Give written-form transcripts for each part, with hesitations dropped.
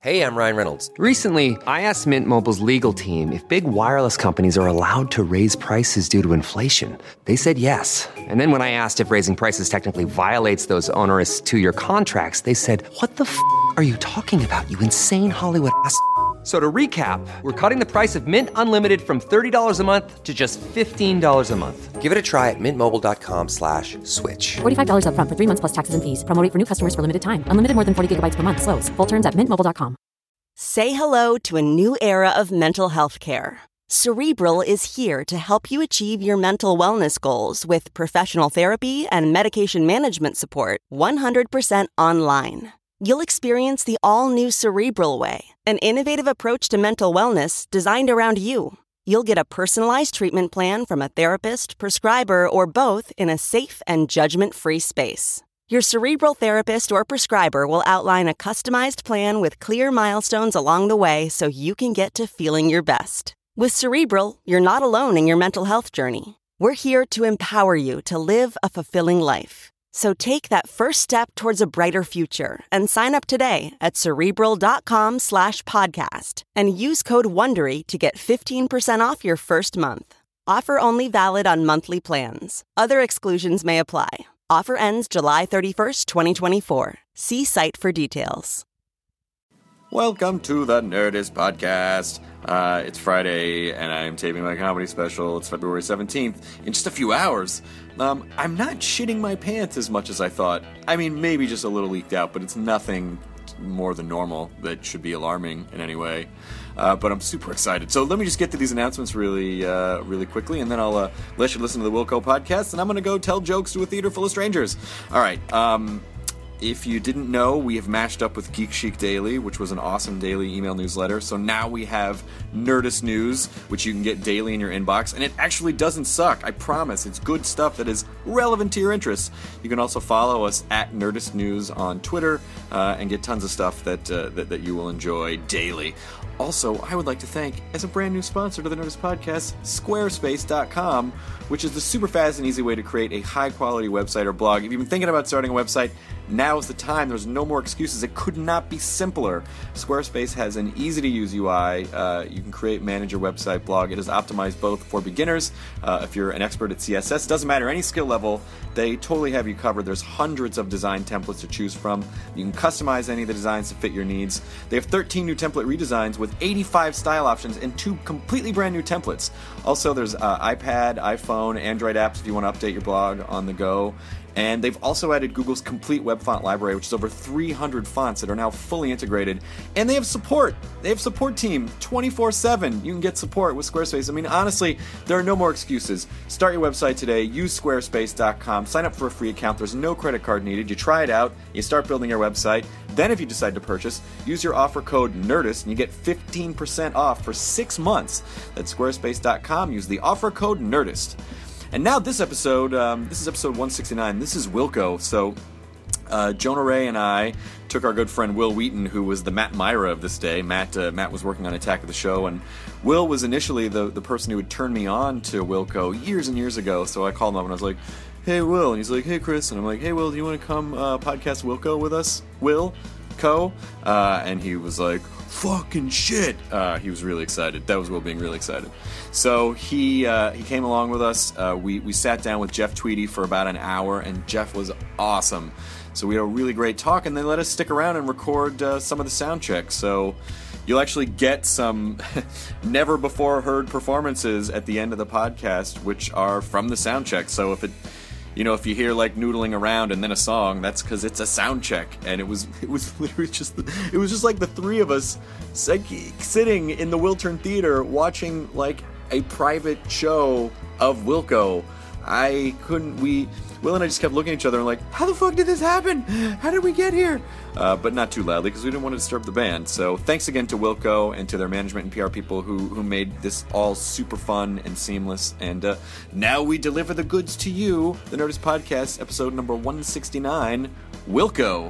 Hey, I'm Ryan Reynolds. Recently, I asked Mint Mobile's legal team if big wireless companies are allowed to raise prices due to inflation. They said yes. And then when I asked if raising prices technically violates those onerous two-year contracts, they said, "What the f*** are you talking about, you insane Hollywood ass?" So to recap, we're cutting the price of Mint Unlimited from $30 a month to just $15 a month. Give it a try at mintmobile.com/switch. $45 up front for 3 months plus taxes and fees. Promo rate for new customers for limited time. Unlimited more than 40 gigabytes per month. Slows full terms at mintmobile.com. Say hello to a new era of mental health care. Cerebral is here to help you achieve your mental wellness goals with professional therapy and medication management support 100% online. You'll experience the all-new Cerebral Way, an innovative approach to mental wellness designed around you. You'll get a personalized treatment plan from a therapist, prescriber, or both in a safe and judgment-free space. Your Cerebral therapist or prescriber will outline a customized plan with clear milestones along the way so you can get to feeling your best. With Cerebral, you're not alone in your mental health journey. We're here to empower you to live a fulfilling life. So take that first step towards a brighter future and sign up today at Cerebral.com/podcast and use code WONDERY to get 15% off your first month. Offer only valid on monthly plans. Other exclusions may apply. Offer ends July 31st, 2024. See site for details. Welcome to the Nerdist Podcast. It's Friday, and I'm taping my comedy special. It's February 17th. In just a few hours. I'm not shitting my pants as much as I thought. I mean, maybe just a little leaked out, but it's nothing more than normal that should be alarming in any way. But I'm super excited. So let me just get to these announcements really quickly, and then I'll let you listen to the Wilco podcast, and I'm going to go tell jokes to a theater full of strangers. All right. If you didn't know, we have mashed up with Geek Chic Daily, which was an awesome daily email newsletter. So now we have Nerdist News, which you can get daily in your inbox. And it actually doesn't suck. I promise. It's good stuff that is relevant to your interests. You can also follow us at Nerdist News on Twitter and get tons of stuff that you will enjoy daily. Also, I would like to thank, as a brand new sponsor to the Nerdist Podcast, Squarespace.com, which is the super fast and easy way to create a high-quality website or blog. If you've been thinking about starting a website, now is the time. There's no more excuses. It could not be simpler. Squarespace has an easy-to-use UI. You can create, manage your website, blog. It is optimized both for beginners. If you're an expert at CSS, doesn't matter, any skill level, they totally have you covered. There's hundreds of design templates to choose from. You can customize any of the designs to fit your needs. They have 13 new template redesigns with 85 style options and 2 completely brand new templates. Also, there's iPad, iPhone, Android apps if you want to update your blog on the go. And they've also added Google's complete web font library, which is over 300 fonts that are now fully integrated. And they have support. They have support team 24/7. You can get support with Squarespace. I mean, honestly, there are no more excuses. Start your website today. Use squarespace.com. Sign up for a free account. There's no credit card needed. You try it out. You start building your website. Then if you decide to purchase, use your offer code NERDIST and you get 15% off for 6 months. That's squarespace.com. Use the offer code NERDIST. And now this episode, this is episode 169. This is Wilco. So Jonah Ray and I took our good friend Will Wheaton, who was the Matt Myra of this day. Matt was working on Attack of the Show, and Will was initially the person who would turn me on to Wilco years and years ago. So I called him up and I was like, "Hey, Will." And he's like, "Hey, Chris." And I'm like, "Hey, Will, do you want to come podcast Wilco with us? Will? Co?" And he was like, "Fucking shit." He was really excited. That was Will being really excited. So he came along with us. We sat down with Jeff Tweedy for about an hour, and Jeff was awesome. So we had a really great talk, and they let us stick around and record some of the sound checks. So you'll actually get some never-before-heard performances at the end of the podcast, which are from the sound check. So if you hear like noodling around and then a song, that's because it's a sound check. And it was literally just like the three of us sitting in the Wiltern Theater watching like a private show of Wilco. Will and I just kept looking at each other and like, how the fuck did this happen? How did we get here? But not too loudly because we didn't want to disturb the band. So thanks again to Wilco and to their management and PR people who made this all super fun and seamless. And now we deliver the goods to you. The Nerdist Podcast, episode number 169, Wilco.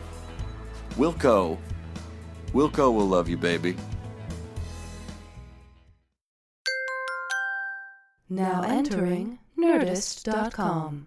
Wilco will love you, baby. Now entering Nerdist.com.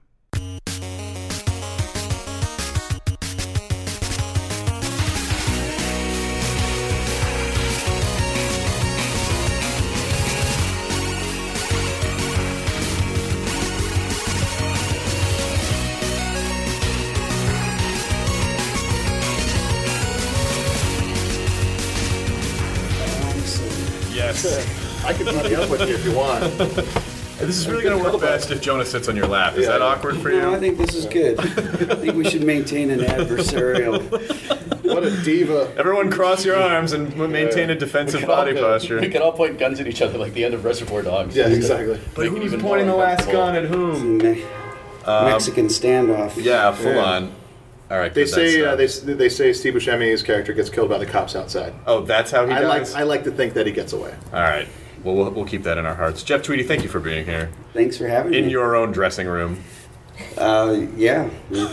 Yes. I can buddy up with you if you want. This is really going to work best if Jonah sits on your lap. Is that awkward for you? No, I think this is good. I think we should maintain an adversarial. What a diva. Everyone cross your arms and maintain a defensive body posture. We can all point guns at each other like the end of Reservoir Dogs. Yeah, exactly. But who's pointing the last gun at whom? Mexican standoff. Yeah, full on. All right. They say Steve Buscemi's character gets killed by the cops outside. Oh, that's how he dies? I like to think that he gets away. All right. Well, we'll keep that in our hearts. Jeff Tweedy, thank you for being here. Thanks for having me. In your own dressing room. Yeah.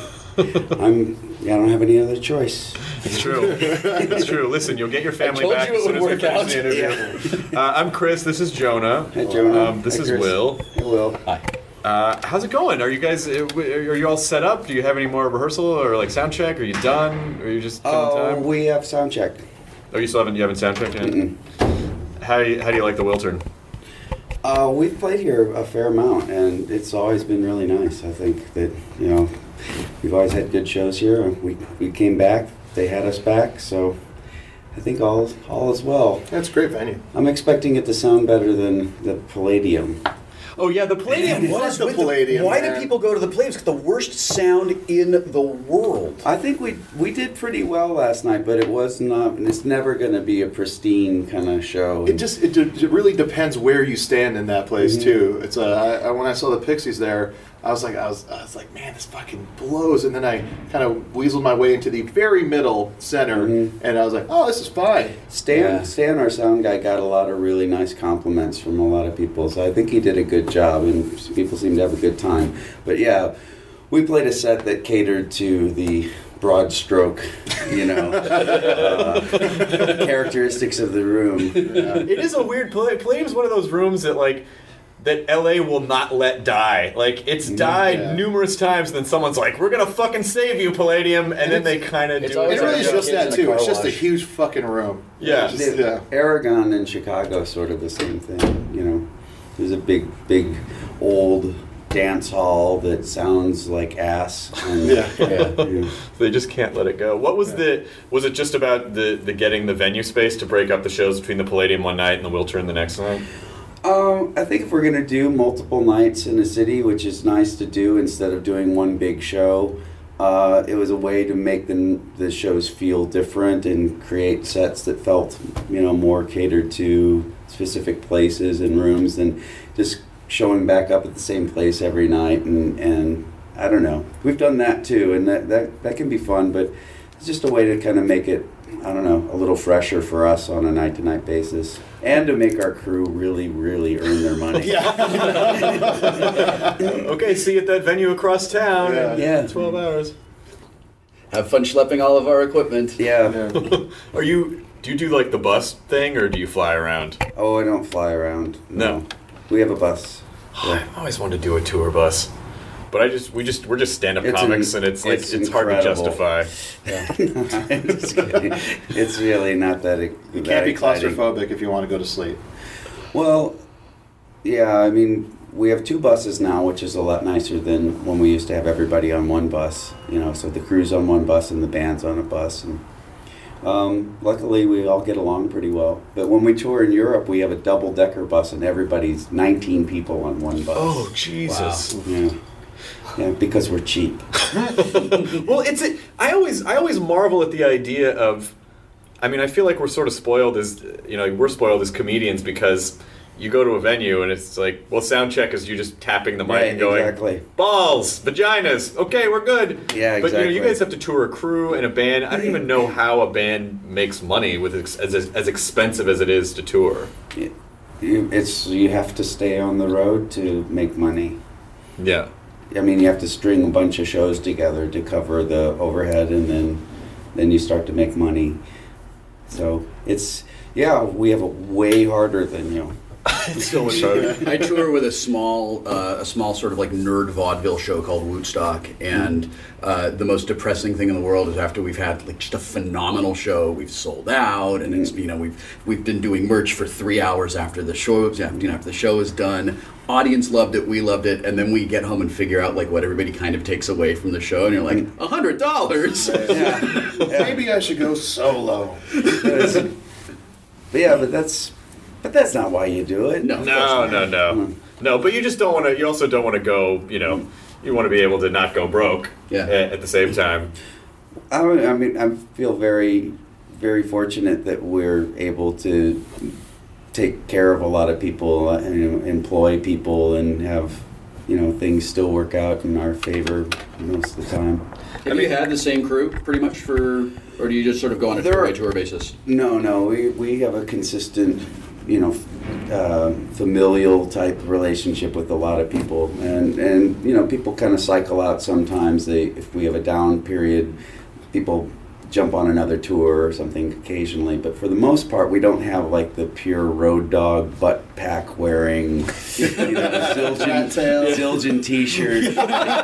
I don't have any other choice. It's true. It's true. Listen, you'll get your family back as soon as we finish the interview. I'm Chris. This is Jonah. Hi, Jonah. This Hi, is Chris. Will. Hey, Will. Hi. How's it going? Are you guys? Are you all set up? Do you have any more rehearsal or like sound check? Are you done? Or are you just killing time? We have sound check. Oh, you haven't sound checked yet? Mm-mm. How do you like the Wiltern? We've played here a fair amount, and it's always been really nice. I think that we've always had good shows here. We came back, they had us back, so I think all is well. That's a great venue. I'm expecting it to sound better than the Palladium. Oh yeah, the Palladium. What is the Palladium? Why do people go to the Palladium? It's the worst sound in the world. I think we did pretty well last night, but it was not. It's never going to be a pristine kind of show. It really depends where you stand in that place too. It's when I saw the Pixies there, I was like, man, this fucking blows. And then I kind of weaseled my way into the very middle center, and I was like, oh, this is fine. Stan, our sound guy, got a lot of really nice compliments from a lot of people, so I think he did a good job, and people seemed to have a good time. But yeah, we played a set that catered to the broad stroke, characteristics of the room. It is a weird Palladium's one of those rooms that LA will not let die. Like, it's died numerous times, and then someone's like, we're gonna fucking save you, Palladium, and then they kind of do it. It really is just that, too. It's just a huge fucking room. Yeah. Aragon in Chicago is sort of the same thing, There's a big, old dance hall that sounds like ass. And, They just can't let it go. What was was it just about the getting the venue space to break up the shows between the Palladium one night and the Wiltern the next night? I think if we're going to do multiple nights in a city, which is nice to do instead of doing one big show, it was a way to make the shows feel different and create sets that felt, more catered to specific places and rooms than just showing back up at the same place every night. And I don't know. We've done that too, and that can be fun, but it's just a way to kind of make it, I don't know, a little fresher for us on a night-to-night basis. And to make our crew really, really earn their money. Okay, see you at that venue across town in 12 hours. Have fun schlepping all of our equipment. Yeah. Do you do like the bus thing, or do you fly around? Oh, I don't fly around. No. We have a bus. I've always wanted to do a tour bus. But we're just stand-up comics, and it's hard to justify. I'm just kidding. It's really not that. You can't be claustrophobic if you want to go to sleep. Well, yeah. I mean, we have two buses now, which is a lot nicer than when we used to have everybody on one bus. So the crew's on one bus and the band's on a bus. And luckily, we all get along pretty well. But when we tour in Europe, we have a double-decker bus, and everybody's 19 people on one bus. Oh, Jesus! Wow. Yeah. Yeah, because we're cheap. Well, I always marvel at the idea of, I mean, I feel like we're sort of spoiled as, we're spoiled as comedians because you go to a venue and it's like, well, sound check is you just tapping the mic and going, exactly. Balls, vaginas, okay, we're good. Yeah, exactly. But, you guys have to tour a crew and a band. I don't even know how a band makes money with as expensive as it is to tour. You have to stay on the road to make money. Yeah. I mean, you have to string a bunch of shows together to cover the overhead, and then you start to make money. So we have it way harder than It's so much harder. I tour with a small sort of like nerd vaudeville show called Woodstock, and the most depressing thing in the world is after we've had like just a phenomenal show, we've sold out, and it's we've been doing merch for 3 hours after the show. After the show is done, audience loved it, we loved it, and then we get home and figure out like what everybody kind of takes away from the show, and you're like $100. Maybe I should go solo. But that's But that's not why you do it. No. But you just don't want to. You also don't want to go. You want to be able to not go broke. At the same time. I mean, I feel very, very fortunate that we're able to take care of a lot of people and employ people and have things still work out in our favor most of the time. Have you had the same crew pretty much or do you just sort of go on a tour-by-tour basis? No, we have a consistent, familial type relationship with a lot of people, and people kind of cycle out sometimes. If we have a down period, people jump on another tour or something occasionally, but for the most part we don't have like the pure road dog butt pack wearing Zildjian t-shirt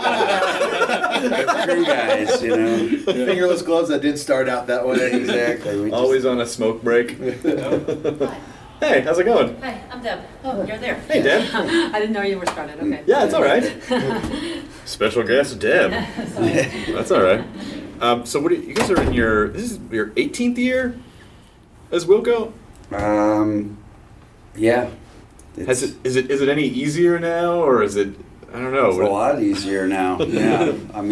crew guys, fingerless gloves that did start out that way. Exactly. Always on a smoke break. Hey, how's it going? Hi, I'm Deb. Oh, you're there. Hey, Deb. I didn't know you were started. Okay. Yeah, it's all right. Special guest, Deb. That's all right. So what you guys are in this is your 18th year as Wilco? Yeah. Is it any easier now, or is it, I don't know. It's a lot easier now. Yeah.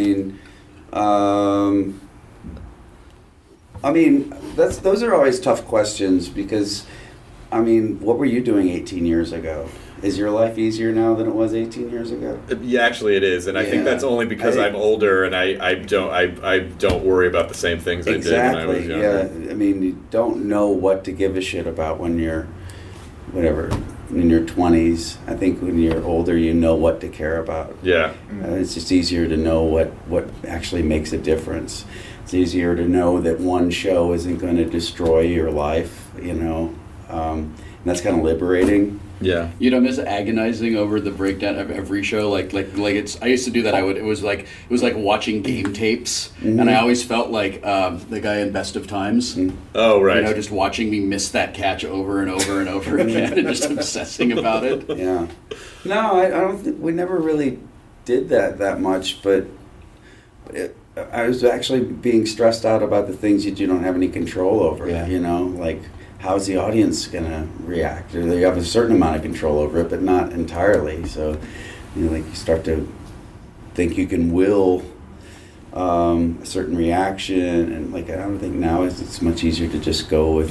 Those are always tough questions because, what were you doing 18 years ago? Is your life easier now than it was 18 years ago? Yeah, actually it is, and I think that's only because I'm older and I don't worry about the same things I did when I was younger. Yeah, you don't know what to give a shit about when you're, in your 20s. I think when you're older, you know what to care about. Yeah. It's just easier to know what actually makes a difference. It's easier to know that one show isn't going to destroy your life, and that's kind of liberating. Yeah. I'm just agonizing over the breakdown of every show. Like it's. I used to do that. It was like watching game tapes, and I always felt like the guy in Best of Times. Oh right. Just watching me miss that catch over and over and over again, and just obsessing about it. Yeah. No, I don't think we never really did that much, but I was actually being stressed out about the things that you don't have any control over. Yeah. Like. How's the audience going to react? Or you have a certain amount of control over it, but not entirely. So, you start to think you can will a certain reaction, and I don't think now it's much easier to just go with,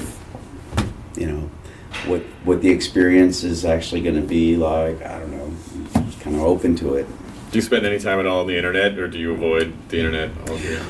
what the experience is actually going to be like. I don't know, kind of open to it. Do you spend any time at all on the internet, or do you avoid the internet altogether?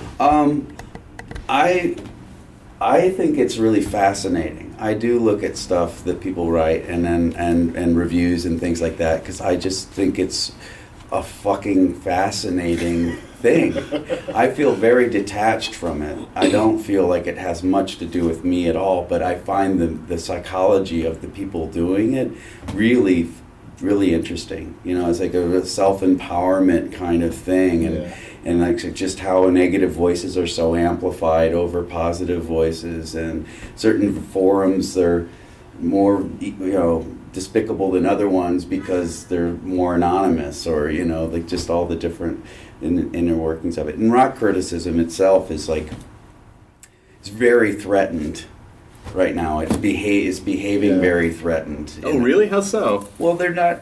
I think it's really fascinating. I do look at stuff that people write and reviews and things like that because I just think it's a fucking fascinating thing. I feel very detached from it. I don't feel like it has much to do with me at all, but I find the psychology of the people doing it really, really interesting. It's like a self-empowerment kind of thing, and just how negative voices are so amplified over positive voices, and certain forums are more despicable than other ones because they're more anonymous, or just all the different inner workings of it. And rock criticism itself is it's very threatened right now. It's behaving very threatened. Oh, really? How so? Well, they're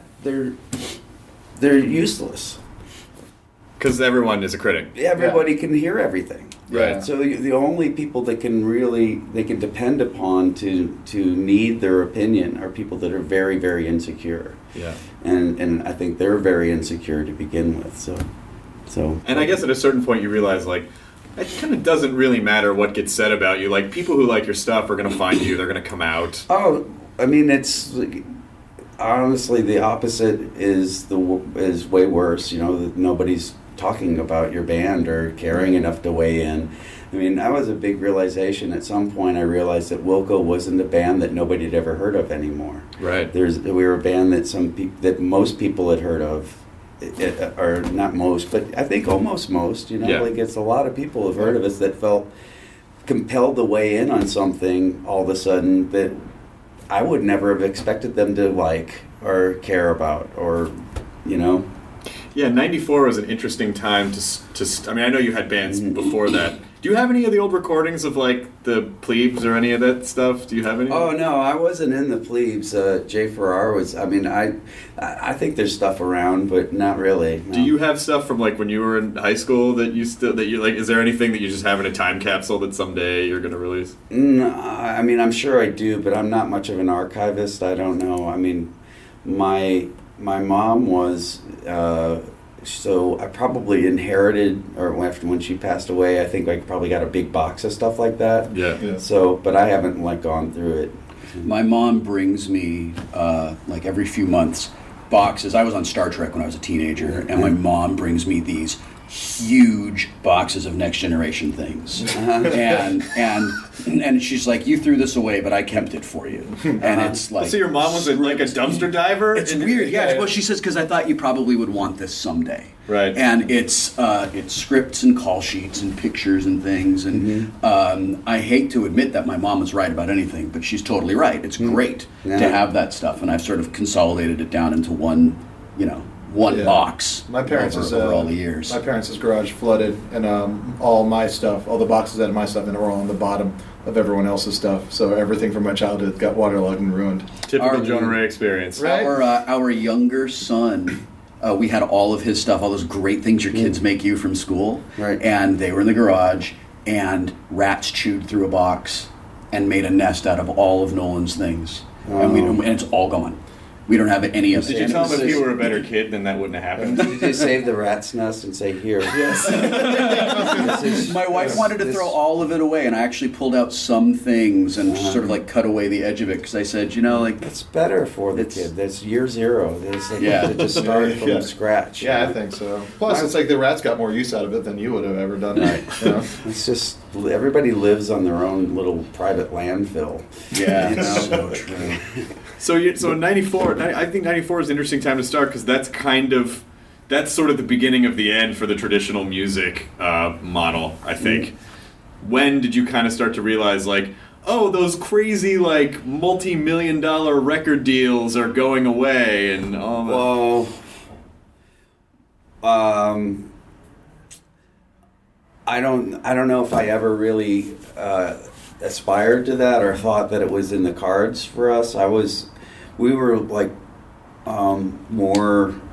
useless. Because everyone is a critic. Everybody can hear everything. Right. So the only people that can depend upon to need their opinion are people that are very, very insecure. Yeah. And I think they're very insecure to begin with. So. And I guess at a certain point you realize it kind of doesn't really matter what gets said about you. People who like your stuff are going to find you. They're going to come out. Oh, it's honestly the opposite is way worse. That nobody's talking about your band or caring enough to weigh in. That was a big realization. At some point, I realized that Wilco wasn't a band that nobody had ever heard of anymore. Right. We were a band that most people had heard of, or not most, but I think almost most. It's a lot of people have heard of us that felt compelled to weigh in on something all of a sudden that I would never have expected them to like or care about, or Yeah, 94 was an interesting time to I know you had bands before that, Do you have any of the old recordings of like the Plebes or any of that stuff? Do you have any? Oh no, I wasn't in the Plebes. Jay Farrar was. I mean, I think there's stuff around, but not really. No. Do you have stuff from like when you were in high school that you like? Is there anything that you just have in a time capsule that someday you're going to release? No, I mean, I'm sure I do, but I'm not much of an archivist. I don't know. I mean, my mom was. So I probably inherited, or after when she passed away, I think I probably got a big box of stuff like that. Yeah. So, but I haven't like gone through it. My mom brings me like every few months boxes. I was on Star Trek when I was a teenager, and my mom brings me these huge boxes of Next Generation things, and she's like, "You threw this away, but I kept it for you." And it's like, so your mom was like a dumpster diver. It's weird, yeah. Well, she says because I thought you probably would want this someday, right? And it's scripts and call sheets and pictures and things, and I hate to admit that my mom was right about anything, but she's totally right. It's great to have that stuff, and I've sort of consolidated it down into one box. My parents over all the years. My parents' garage flooded, and all my stuff, all the boxes out of my stuff, and were all on the bottom of everyone else's stuff. So everything from my childhood got waterlogged and ruined. Typical Jonah Ray experience. Right? Our younger son, we had all of his stuff, all those great things your kids make you from school, right? And they were in the garage, and rats chewed through a box and made a nest out of all of Nolan's things, and it's all gone. We don't have any of it. Did you tell him if you were a better kid, then that wouldn't have happened? Did you save the rat's nest and say, here? Yes. My wife wanted to throw all of it away, and I actually pulled out some things and sort of like cut away the edge of it, because I said, it's better for the kid. That's year zero. It's like to just start from scratch. Yeah, I think so. Plus, it's like the rats got more use out of it than you would have ever done. Right. It's just, everybody lives on their own little private landfill. Yeah, so true. So in '94, I think '94 is an interesting time to start because that's sort of the beginning of the end for the traditional music model, I think. When did you kind of start to realize, like, oh, those crazy, like, multi-million-dollar record deals are going away and all that? Well, I don't know if I ever really aspired to that or thought that it was in the cards for us. We were like more.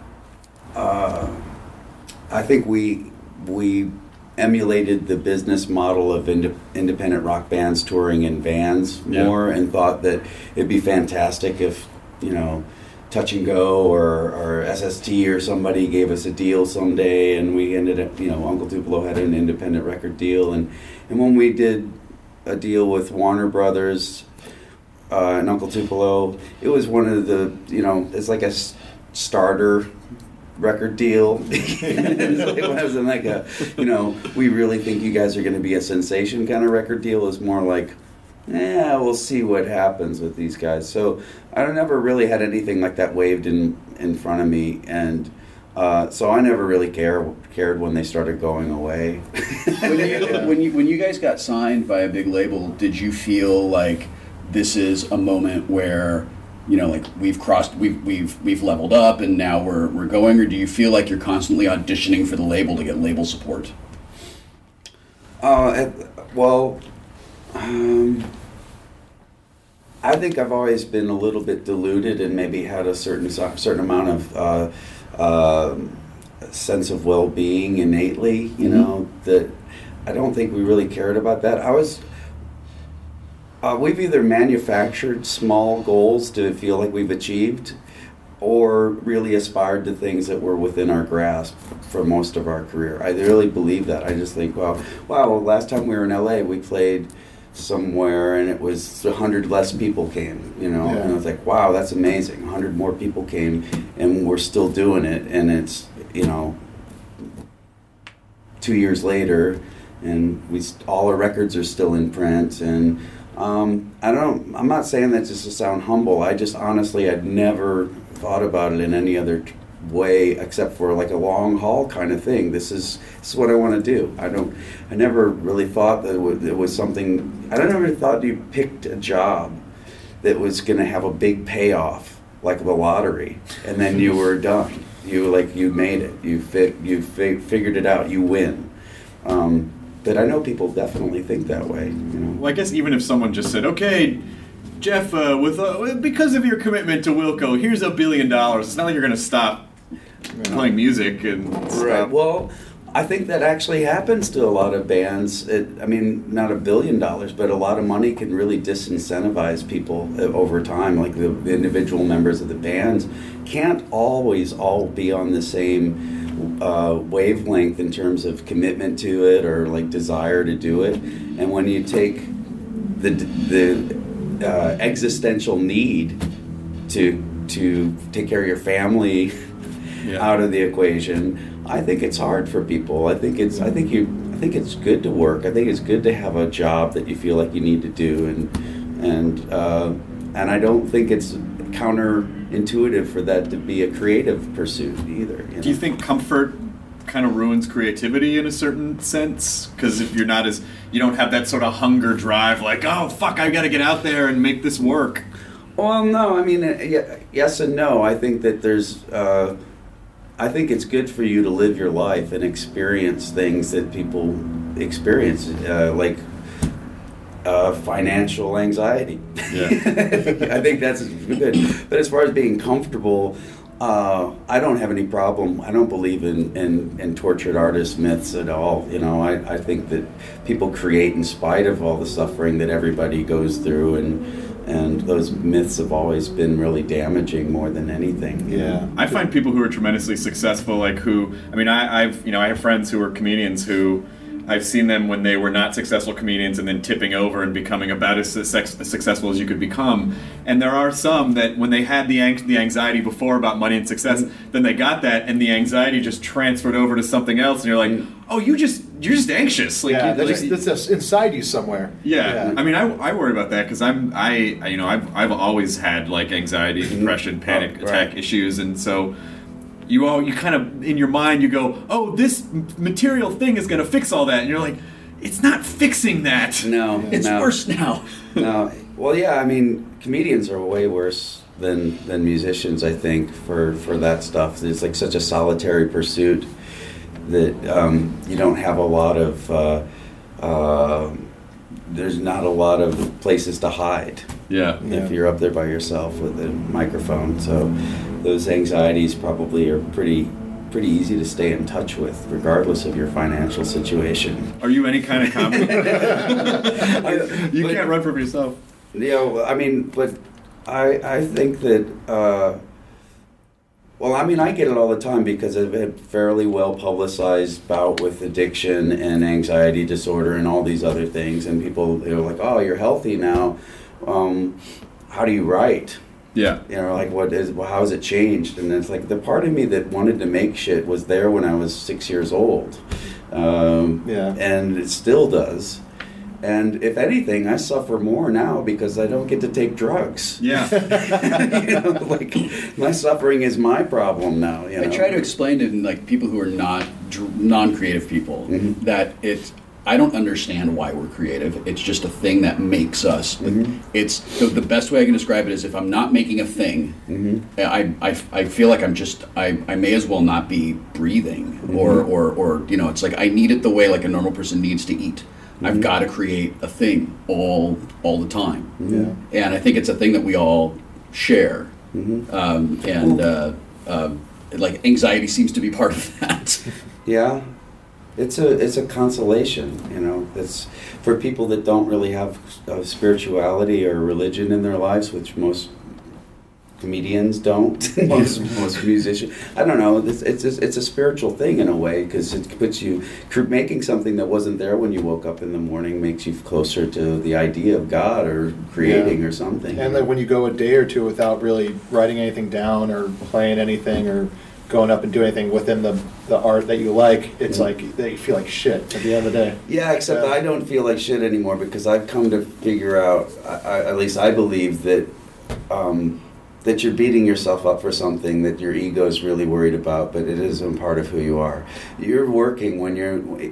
I think we emulated the business model of independent rock bands touring in vans more, and thought that it'd be fantastic if Touch and Go or SST or somebody gave us a deal someday, and we ended up, Uncle Tupelo had an independent record deal, and when we did a deal with Warner Brothers and Uncle Tupelo, it was one of the, it's like a starter record deal. It wasn't like a, we really think you guys are going to be a sensation kind of record deal. It's more like, we'll see what happens with these guys. So I never really had anything like that waved in front of me, and so I never really cared when they started going away. When you guys got signed by a big label, did you feel like this is a moment where like we've leveled up and now we're going, or do you feel like you're constantly auditioning for the label to get label support? I think I've always been a little bit deluded and maybe had a certain amount of sense of well-being innately, that I don't think we really cared about that. We've either manufactured small goals to feel like we've achieved, or really aspired to things that were within our grasp for most of our career. I really believe that. I just think, wow, last time we were in LA, we played somewhere and it was 100 less people came, and I was like, wow, that's amazing. 100 more people came and we're still doing it, and it's, 2 years later and all our records are still in print, and I'm not saying that just to sound humble. I just honestly, I'd never thought about it in any other way except for like a long haul kind of thing. This is what I want to do. I never really thought that it was something. I never thought you picked a job that was going to have a big payoff like the lottery, and then you were done. You made it. You figured it out. You win. But I know people definitely think that way. You know. Well, I guess even if someone just said, "Okay, Jeff, because of your commitment to Wilco, here's $1 billion." It's not like you're going to stop playing music and stuff. Right. Well, I think that actually happens to a lot of bands. I mean, not $1 billion, but a lot of money can really disincentivize people over time. Like the individual members of the bands can't always all be on the same wavelength in terms of commitment to it or like desire to do it. And when you take the existential need to take care of your family out of the equation, I think it's hard for people. I think it's good to work. I think it's good to have a job that you feel like you need to do, and I don't think it's counterintuitive for that to be a creative pursuit either. Do you think comfort kind of ruins creativity in a certain sense? Because if you don't have that sort of hunger drive, like, oh fuck, I got to get out there and make this work. Well, no, I mean, yes and no. I think that I think it's good for you to live your life and experience things that people experience, like financial anxiety. Yeah. I think that's good. But as far as being comfortable, I don't have any problem. I don't believe in tortured artist myths at all. You know, I think that people create in spite of all the suffering that everybody goes through, and those myths have always been really damaging more than anything. Yeah, I find people who are tremendously successful, like I have friends who are comedians who I've seen them when they were not successful comedians and then tipping over and becoming about as successful as you could become. And there are some that when they had the anxiety before about money and success, then they got that and the anxiety just transferred over to something else, and you're like, oh, you're just anxious. Like, that's inside you somewhere. Yeah. I mean, I worry about that because I've always had like anxiety, depression, panic attack issues, and so you kind of in your mind you go, oh, this material thing is going to fix all that, and you're like, it's not fixing that. No, it's worse now. No. Well, yeah. I mean, comedians are way worse than musicians. I think for that stuff, it's like such a solitary pursuit that you don't have a lot of. There's not a lot of places to hide. If you're up there by yourself with a microphone, so those anxieties probably are pretty easy to stay in touch with, regardless of your financial situation. Are you any kind of comic? You can't run from yourself. I mean, but I think that. Well, I mean, I get it all the time because I've had fairly well publicized bout with addiction and anxiety disorder and all these other things, and people, they're like, "Oh, you're healthy now. How do you write?" Yeah. You know, like, how has it changed? And it's like the part of me that wanted to make shit was there when I was 6 years old. And it still does. And if anything, I suffer more now because I don't get to take drugs. Yeah. Like, my suffering is my problem now. I try to explain to like people who are not non-creative people that I don't understand why we're creative. It's just a thing that makes us. It's the best way I can describe it is if I'm not making a thing, I feel like I may as well not be breathing or it's like I need it the way like a normal person needs to eat. I've got to create a thing all the time. And I think it's a thing that we all share. Like anxiety seems to be part of that. Yeah. It's a consolation, It's for people that don't really have spirituality or religion in their lives, which most comedians don't. most musicians, I don't know. It's a spiritual thing in a way because it puts you making something that wasn't there when you woke up in the morning makes you closer to the idea of God or creating or something. And then when you go a day or two without really writing anything down or playing anything or going up and doing anything within the art that you like, it's like that you feel like shit at the end of the day. Yeah, except I don't feel like shit anymore because I've come to figure out, at least I believe that that you're beating yourself up for something that your ego is really worried about, but it isn't part of who you are. You're working when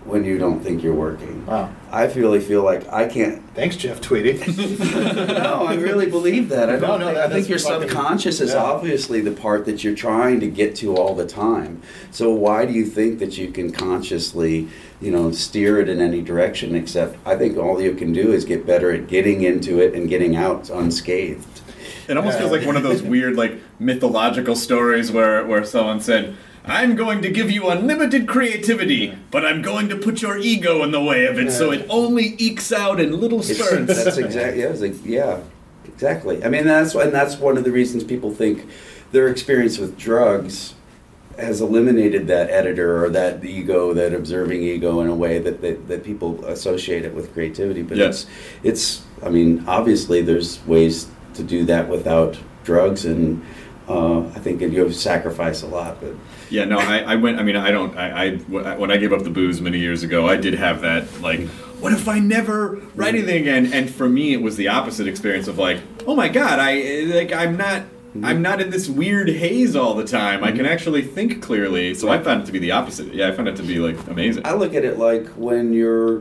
when you don't think you're working. Wow. I really feel like I can't. Thanks, Jeff Tweedy. No, I really believe that. I think your fucking- subconscious is obviously the part that you're trying to get to all the time. So why do you think that you can consciously, steer it in any direction? Except I think all you can do is get better at getting into it and getting out unscathed. It almost feels like one of those weird, like, mythological stories where someone said, I'm going to give you unlimited creativity, but I'm going to put your ego in the way of it, so it only ekes out in little spurts. That's exactly. Exactly. I mean, that's one of the reasons people think their experience with drugs has eliminated that editor or that ego, that observing ego, in a way that people associate it with creativity. But it's. I mean, obviously, there's ways to do that without drugs, and I think you sacrifice a lot, but. Yeah, no, I went. I mean, when I gave up the booze many years ago, I did have that, like, what if I never write anything again? And for me, it was the opposite experience of like, oh my God, I'm not in this weird haze all the time. I can actually think clearly. So I found it to be the opposite. Yeah, I found it to be like amazing. I look at it like when you're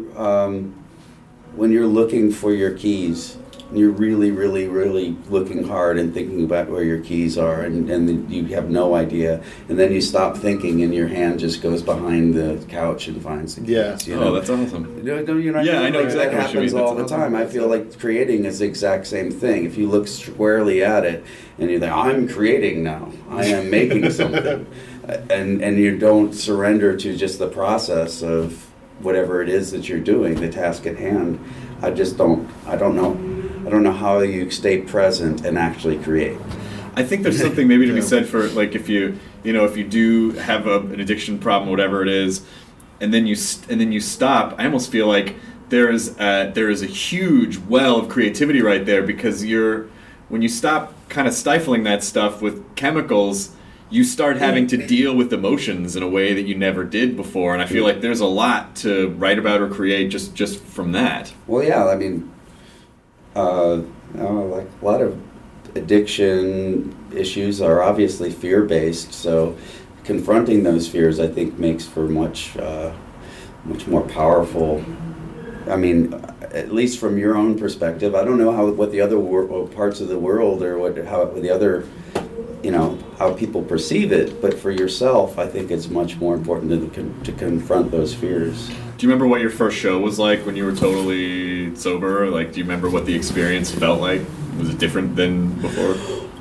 looking for your keys. You're really, really, really looking hard and thinking about where your keys are, and you have no idea. And then you stop thinking, and your hand just goes behind the couch and finds the keys. Oh, that's awesome. I know exactly. That happens all the time. I feel like creating is the exact same thing. If you look squarely at it, and you think, I'm creating now. I am making something. and you don't surrender to just the process of whatever it is that you're doing, the task at hand. I don't know how you stay present and actually create. I think there's something maybe to be said for, like, if you do have an addiction problem, whatever it is, and then you stop. I almost feel like there is a huge well of creativity right there, because when you stop kind of stifling that stuff with chemicals, you start having to deal with emotions in a way that you never did before, and I feel like there's a lot to write about or create just from that. Well, yeah, I mean, like a lot of addiction issues are obviously fear-based, so confronting those fears, I think, makes for much more powerful. I mean, at least from your own perspective, I don't know what the other parts of the world or how people perceive it, but for yourself, I think it's much more important to confront those fears. Do you remember what your first show was like when you were totally sober? Like, do you remember what the experience felt like? Was it different than before?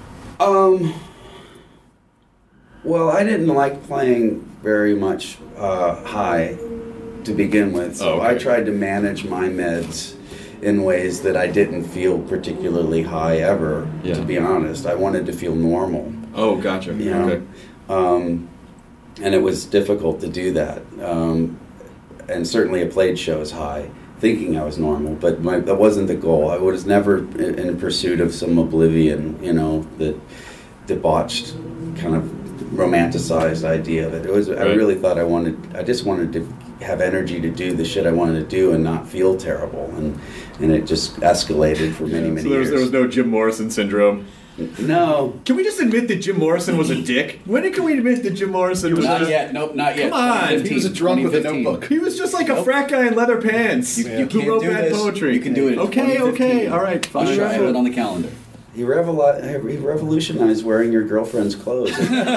Well, I didn't like playing very much high to begin with, so I tried to manage my meds in ways that I didn't feel particularly high ever, to be honest. I wanted to feel normal. Oh, gotcha. Okay. And it was difficult to do that. And certainly I played shows high, thinking I was normal, but that wasn't the goal. I was never in pursuit of some oblivion, that debauched, kind of romanticized idea that it was. Right. I really thought I just wanted to have energy to do the shit I wanted to do and not feel terrible, and it just escalated for many years. There was no Jim Morrison syndrome. No. Can we just admit that Jim Morrison was a dick? When can we admit that Jim Morrison was not yet? Nope, not yet. Come on. He was a drunk with a notebook. He was just like a frat guy in leather pants who wrote bad poetry. You can do it. Okay, all right. Fine. I have it on the calendar. He revolutionized wearing your girlfriend's clothes.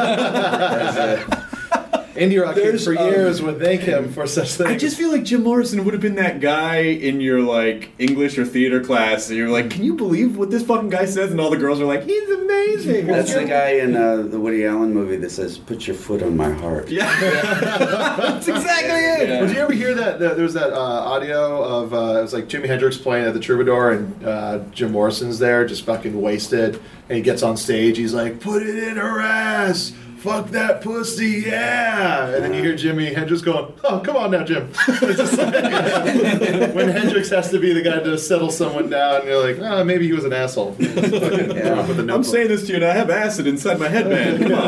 Indie rock kids for years would thank him for such things. I just feel like Jim Morrison would have been that guy in your, like, English or theater class, and you're like, can you believe what this fucking guy says? And all the girls are like, he's amazing. That's the guy in the Woody Allen movie that says, put your foot on my heart. Yeah. That's exactly it. Yeah. Did you ever hear that? There was that audio of, it was like Jimi Hendrix playing at the Troubadour, and Jim Morrison's there, just fucking wasted, and he gets on stage, he's like, put it in her ass! Fuck that pussy, yeah! And then you hear Jimi Hendrix going, oh, come on now, Jim. It's just like, when Hendrix has to be the guy to settle someone down, and you're like, oh, maybe he was an asshole. I'm saying this to you, and I have acid inside my head, man. Come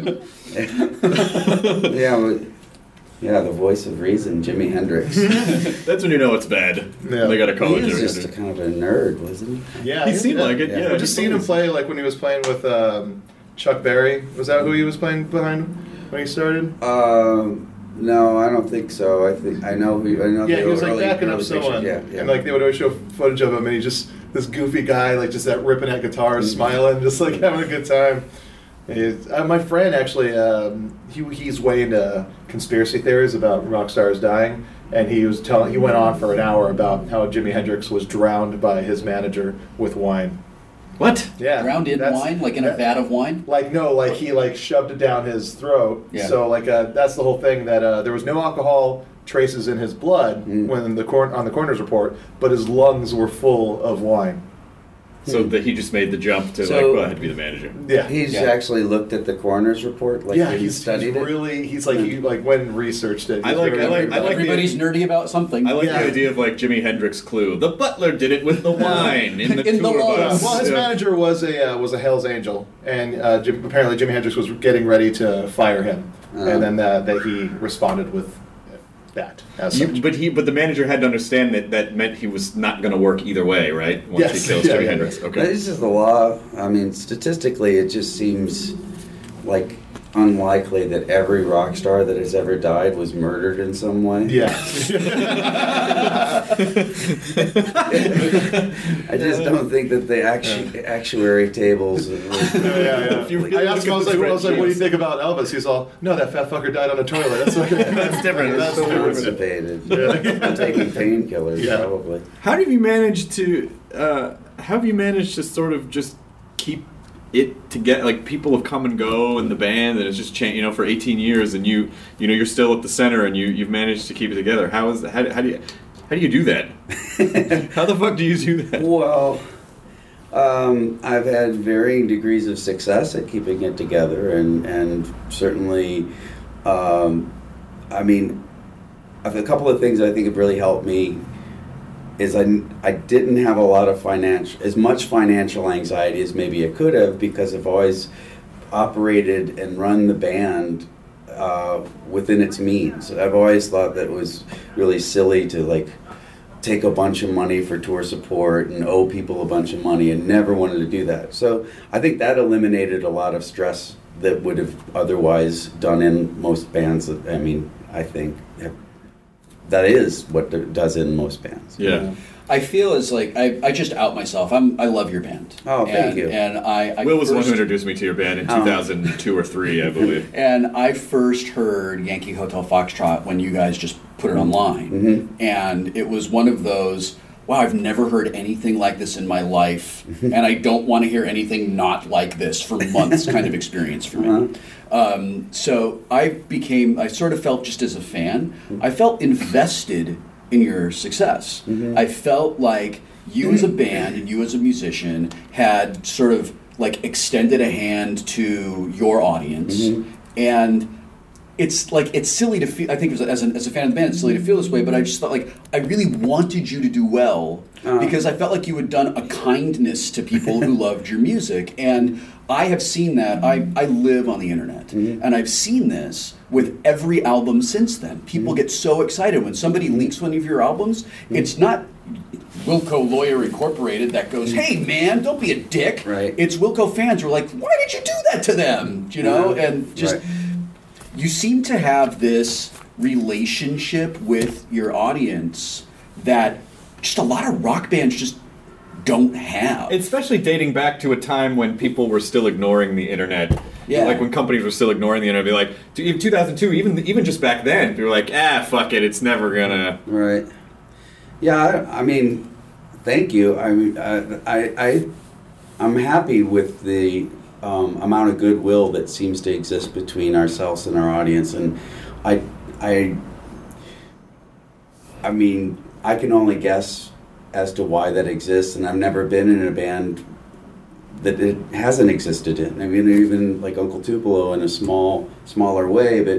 on, man. Yeah, the voice of reason, Jimi Hendrix. That's when you know it's bad. Yeah. They got to call it Jimi Hendrix. He was just a kind of a nerd, wasn't he? Yeah, he seemed like it. Yeah, I just seen him play like when he was playing with Chuck Berry. Was that who he was playing behind when he started? No, I don't think so. I know. Yeah, he was like backing up early someone, pictures. Yeah. and like they would always show footage of him, and he's just this goofy guy, like just that ripping at guitars, smiling, just like having a good time. My friend actually, he's way into conspiracy theories about rock stars dying, and he went on for an hour about how Jimi Hendrix was drowned by his manager with wine. What? Yeah. Drowned in wine? Like in a vat of wine? Like, no, like he like shoved it down his throat. Yeah. So like that's the whole thing, that there was no alcohol traces in his blood when on the coroner's report, but his lungs were full of wine. So that he just made the jump to I had to be the manager. Yeah. He's actually looked at the coroner's report. Like he's studied it. Really, he went and researched it. I like Everybody's nerdy about something. I like the idea of like Jimi Hendrix clue. The butler did it with the wine in the tour bus. Well, his manager was a Hell's Angel, and apparently Jimi Hendrix was getting ready to fire him, and then that he responded with that. But the manager had to understand that meant he was not going to work either way, right? Once he kills Jimi Hendrix. Okay. This is the law. I mean, statistically, it just seems like unlikely that every rock star that has ever died was murdered in some way. Yeah. I just don't think that the actuary tables. I asked him, I was like, what do you think about Elvis? He's all, no, that fat fucker died on the toilet. That's different. That's constipated. Taking painkillers, probably. How have you managed to sort of just keep it together? Like, people have come and go in the band, and it's just changed, for 18 years, and you're still at the center, and you've managed to keep it together. How do you do that? How the fuck do you do that? Well, I've had varying degrees of success at keeping it together, and certainly, I mean, a couple of things I think have really helped me is I didn't have a lot of as much financial anxiety as maybe I could have, because I've always operated and run the band within its means. I've always thought that it was really silly to like take a bunch of money for tour support and owe people a bunch of money, and never wanted to do that. So I think that eliminated a lot of stress that would have otherwise done in most bands. I mean, I think that is what it does in most bands. Yeah. I feel as like I just out myself. I love your band. Oh, thank you. And I Will was the one who introduced me to your band in 2002 or 3, I believe. And I first heard Yankee Hotel Foxtrot when you guys just put it online, and it was one of those, wow, I've never heard anything like this in my life, and I don't want to hear anything not like this for months kind of experience for me. So I sort of felt, just as a fan, I felt invested in your success. I felt like you as a band and you as a musician had sort of like extended a hand to your audience, and it's like, it's silly to feel, I think as a fan of the band, it's silly to feel this way, but I just thought, like, I really wanted you to do well, because I felt like you had done a kindness to people who loved your music. And I have seen that. I live on the internet, and I've seen this with every album since then. People get so excited when somebody leaks one of your albums. It's not Wilco Lawyer Incorporated that goes, hey man, don't be a dick. Right. It's Wilco fans who are like, why did you do that to them? And just... Right. You seem to have this relationship with your audience that just a lot of rock bands just don't have. Especially dating back to a time when people were still ignoring the internet. Yeah. Like when companies were still ignoring the internet. Be like, in 2002, even just back then, people were like, fuck it, it's never gonna... Right. Yeah, I mean, thank you. I mean, I'm happy with the... amount of goodwill that seems to exist between ourselves and our audience, and I mean, I can only guess as to why that exists, and I've never been in a band that it hasn't existed in. I mean, even like Uncle Tupelo in a smaller way, but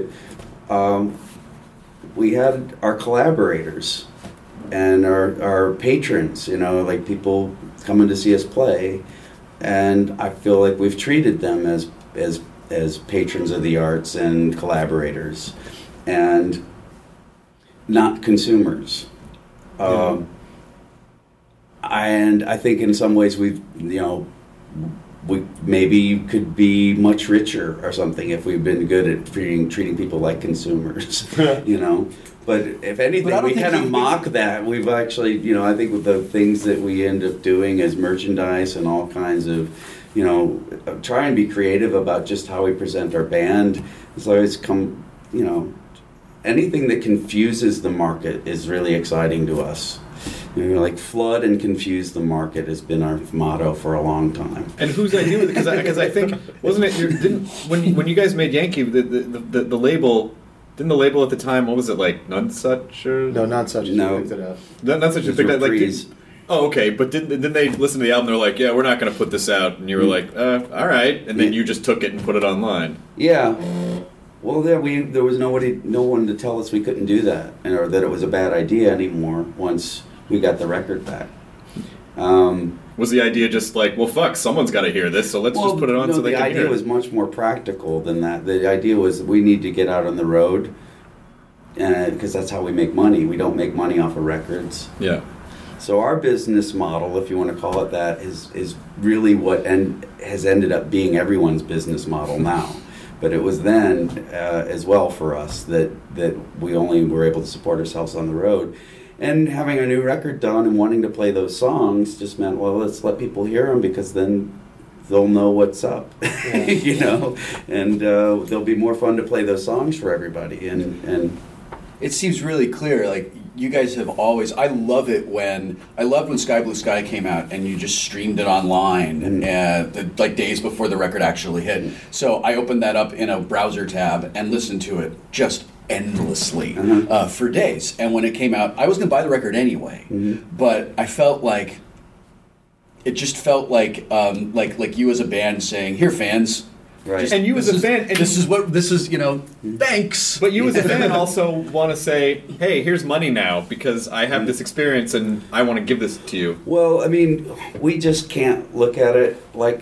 we had our collaborators and our patrons, like people coming to see us play. And I feel like we've treated them as patrons of the arts and collaborators, and not consumers. And I think in some ways we've we maybe could be much richer or something if we've been good at treating people like consumers, you know. But if anything, we kind of mock that. We've actually, you know, I think with the things that we end up doing as merchandise and all kinds of, you know, try and be creative about just how we present our band. It's always come, you know, anything that confuses the market is really exciting to us. You know, like flood and confuse the market has been our motto for a long time. And whose idea was it? Because I think, wasn't it, when you guys made Yankee, the label... Didn't the label at the time, what was it, like, Nonsuch? Or? No, Nonsuch. No. Picked it up. Nonsuch picked it up. Oh, okay. But didn't they listen to the album? They're like, yeah, we're not going to put this out. And you were like, all right. And then you just took it and put it online. Yeah. Well, there was no one to tell us we couldn't do that, or that it was a bad idea anymore once we got the record back. Was the idea just like, well, fuck, someone's got to hear this, so let's just put it on so they can hear it? The idea was much more practical than that. The idea was we need to get out on the road, because that's how we make money. We don't make money off of records. Yeah. So our business model, if you want to call it that, is really what has ended up being everyone's business model now. But it was then as well for us that we only were able to support ourselves on the road. And having a new record done and wanting to play those songs just meant, well, let's let people hear them, because then they'll know what's up, you know, and they'll be more fun to play those songs for everybody. And it seems really clear, like, you guys have always... I loved when Sky Blue Sky came out and you just streamed it online, like days before the record actually hit. So I opened that up in a browser tab and listened to it just endlessly for days. And when it came out, I was going to buy the record anyway, but I felt like... It just felt like you as a band saying, here, fans... Right. And you as a fan... This is, you know, thanks. But you as a fan also want to say, hey, here's money now, because I have this experience and I want to give this to you. Well, I mean, we just can't look at it like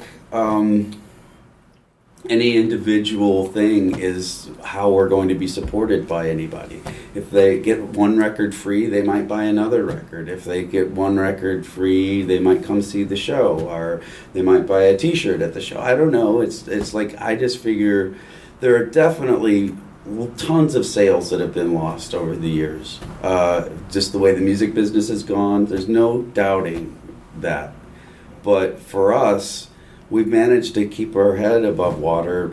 any individual thing is how we're going to be supported by anybody. If they get one record free, they might buy another record. If they get one record free, they might come see the show, or they might buy a t-shirt at the show. I don't know. It's like, I just figure there are definitely tons of sales that have been lost over the years. Just the way the music business has gone, there's no doubting that. But for us, we've managed to keep our head above water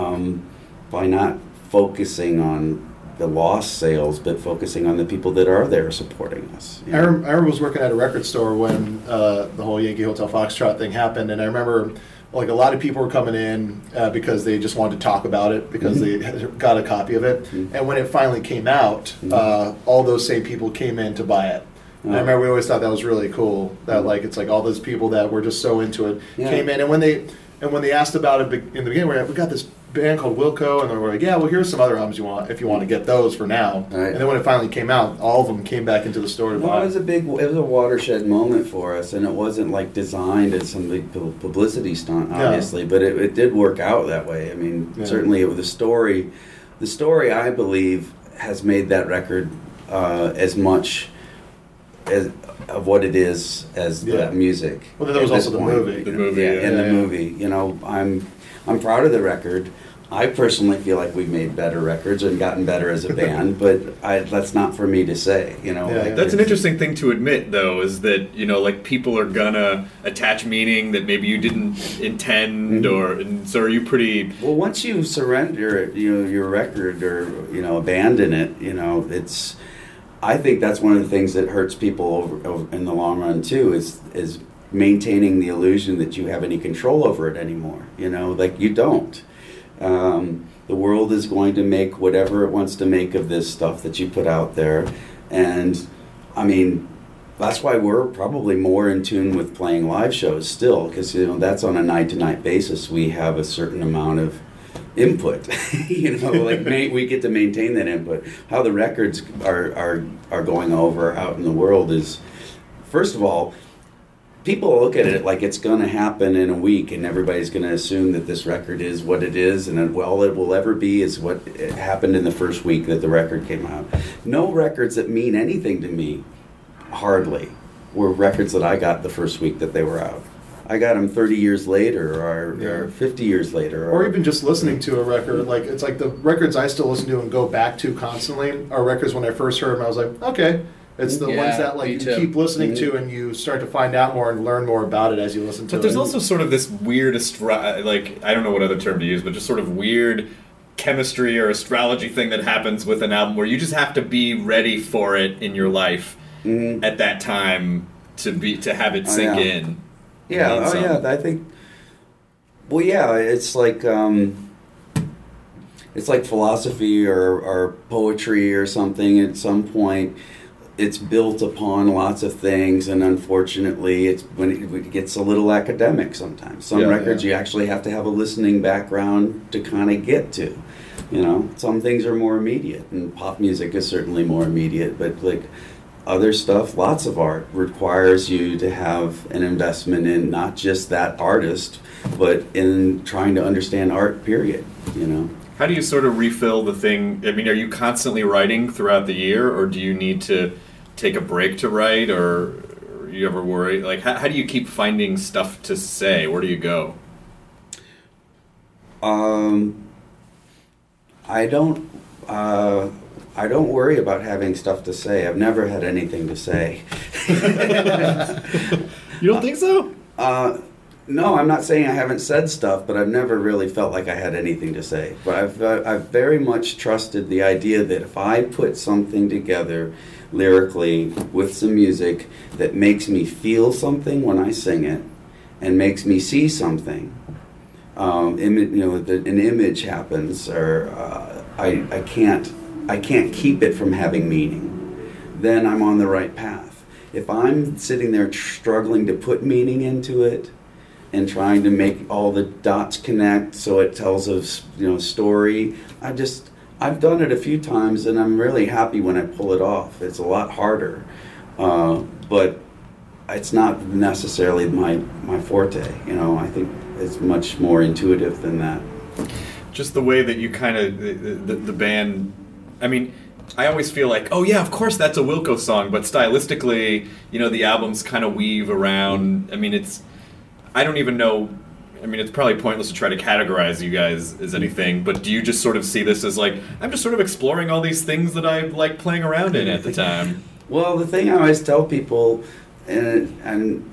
by not focusing on the lost sales, but focusing on the people that are there supporting us. I remember I was working at a record store when the whole Yankee Hotel Foxtrot thing happened, and I remember like a lot of people were coming in because they just wanted to talk about it because they got a copy of it. And when it finally came out, all those same people came in to buy it. I remember we always thought that was really cool, that like it's like all those people that were just so into it came in, and when they asked about it in the beginning, we got this band called Wilco, and they were like, yeah, well, here's some other albums you want if you want to get those for now. Right. And then when it finally came out, all of them came back into the store to buy. It was a watershed moment for us, and it wasn't like designed as some big publicity stunt, obviously, but it did work out that way. I mean, certainly it was the story I believe has made that record as much of what it is as the music. Well, then there was also the movie. The movie. You know, I'm proud of the record. I personally feel like we've made better records and gotten better as a band, but that's not for me to say. You know, that's an interesting thing to admit, though, is that, you know, like, people are gonna attach meaning that maybe you didn't intend, and so are you pretty? Well, once you surrender, your record or abandon it, it's. I think that's one of the things that hurts people over in the long run too, is maintaining the illusion that you have any control over it anymore. Like you don't. The world is going to make whatever it wants to make of this stuff that you put out there, and I mean, that's why we're probably more in tune with playing live shows still, because that's on a night-to-night basis. We have a certain amount of input, we get to maintain that input. How the records are going over out in the world is, first of all, people look at it like it's going to happen in a week, and everybody's going to assume that this record is what it is, and all it will ever be is what happened in the first week that the record came out. No records that mean anything to me, hardly, were records that I got the first week that they were out. I got them 30 years later or 50 years later. Or even just listening to a record. Like, it's like the records I still listen to and go back to constantly are records when I first heard them, I was like, okay. It's the ones that like you keep listening to and you start to find out more and learn more about it as you listen to it. But there's also sort of this weird, like, I don't know what other term to use, but just sort of weird chemistry or astrology thing that happens with an album where you just have to be ready for it in your life at that time to have it sink in. Yeah, I think. Well, yeah, it's like philosophy or poetry or something. At some point, it's built upon lots of things, and unfortunately, it's when it gets a little academic sometimes. Some records you actually have to have a listening background to kind of get to. You know, some things are more immediate, and pop music is certainly more immediate. But like other stuff, lots of art requires you to have an investment in not just that artist, but in trying to understand art. Period. You know. How do you sort of refill the thing? I mean, are you constantly writing throughout the year, or do you need to take a break to write, or you ever worry? Like, how do you keep finding stuff to say? Where do you go? I don't worry about having stuff to say. I've never had anything to say. You don't think so? No, I'm not saying I haven't said stuff, but I've never really felt like I had anything to say. But I've very much trusted the idea that if I put something together lyrically with some music that makes me feel something when I sing it and makes me see something, an image happens, or I can't keep it from having meaning, then I'm on the right path. If I'm sitting there struggling to put meaning into it, and trying to make all the dots connect so it tells a story. I've done it a few times, and I'm really happy when I pull it off. It's a lot harder, but it's not necessarily my forte. You know, I think it's much more intuitive than that. Just the way that you kind of the band. I mean, I always feel like, oh yeah, of course that's a Wilco song, but stylistically, the albums kind of weave around. I mean, I don't even know. I mean, it's probably pointless to try to categorize you guys as anything, but do you just sort of see this as like, I'm just sort of exploring all these things that I like playing around in at the time? Well, the thing I always tell people, and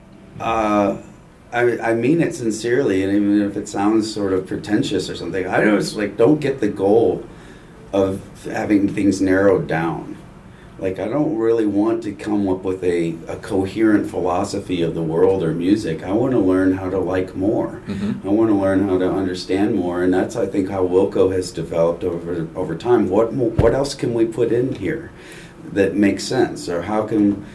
I mean it sincerely, and even if it sounds sort of pretentious or something, I always don't get the goal of having things narrowed down. Like, I don't really want to come up with a coherent philosophy of the world or music. I want to learn how to like more. I want to learn how to understand more, and that's, I think, how Wilco has developed over time. What else can we put in here that makes sense? Or how can,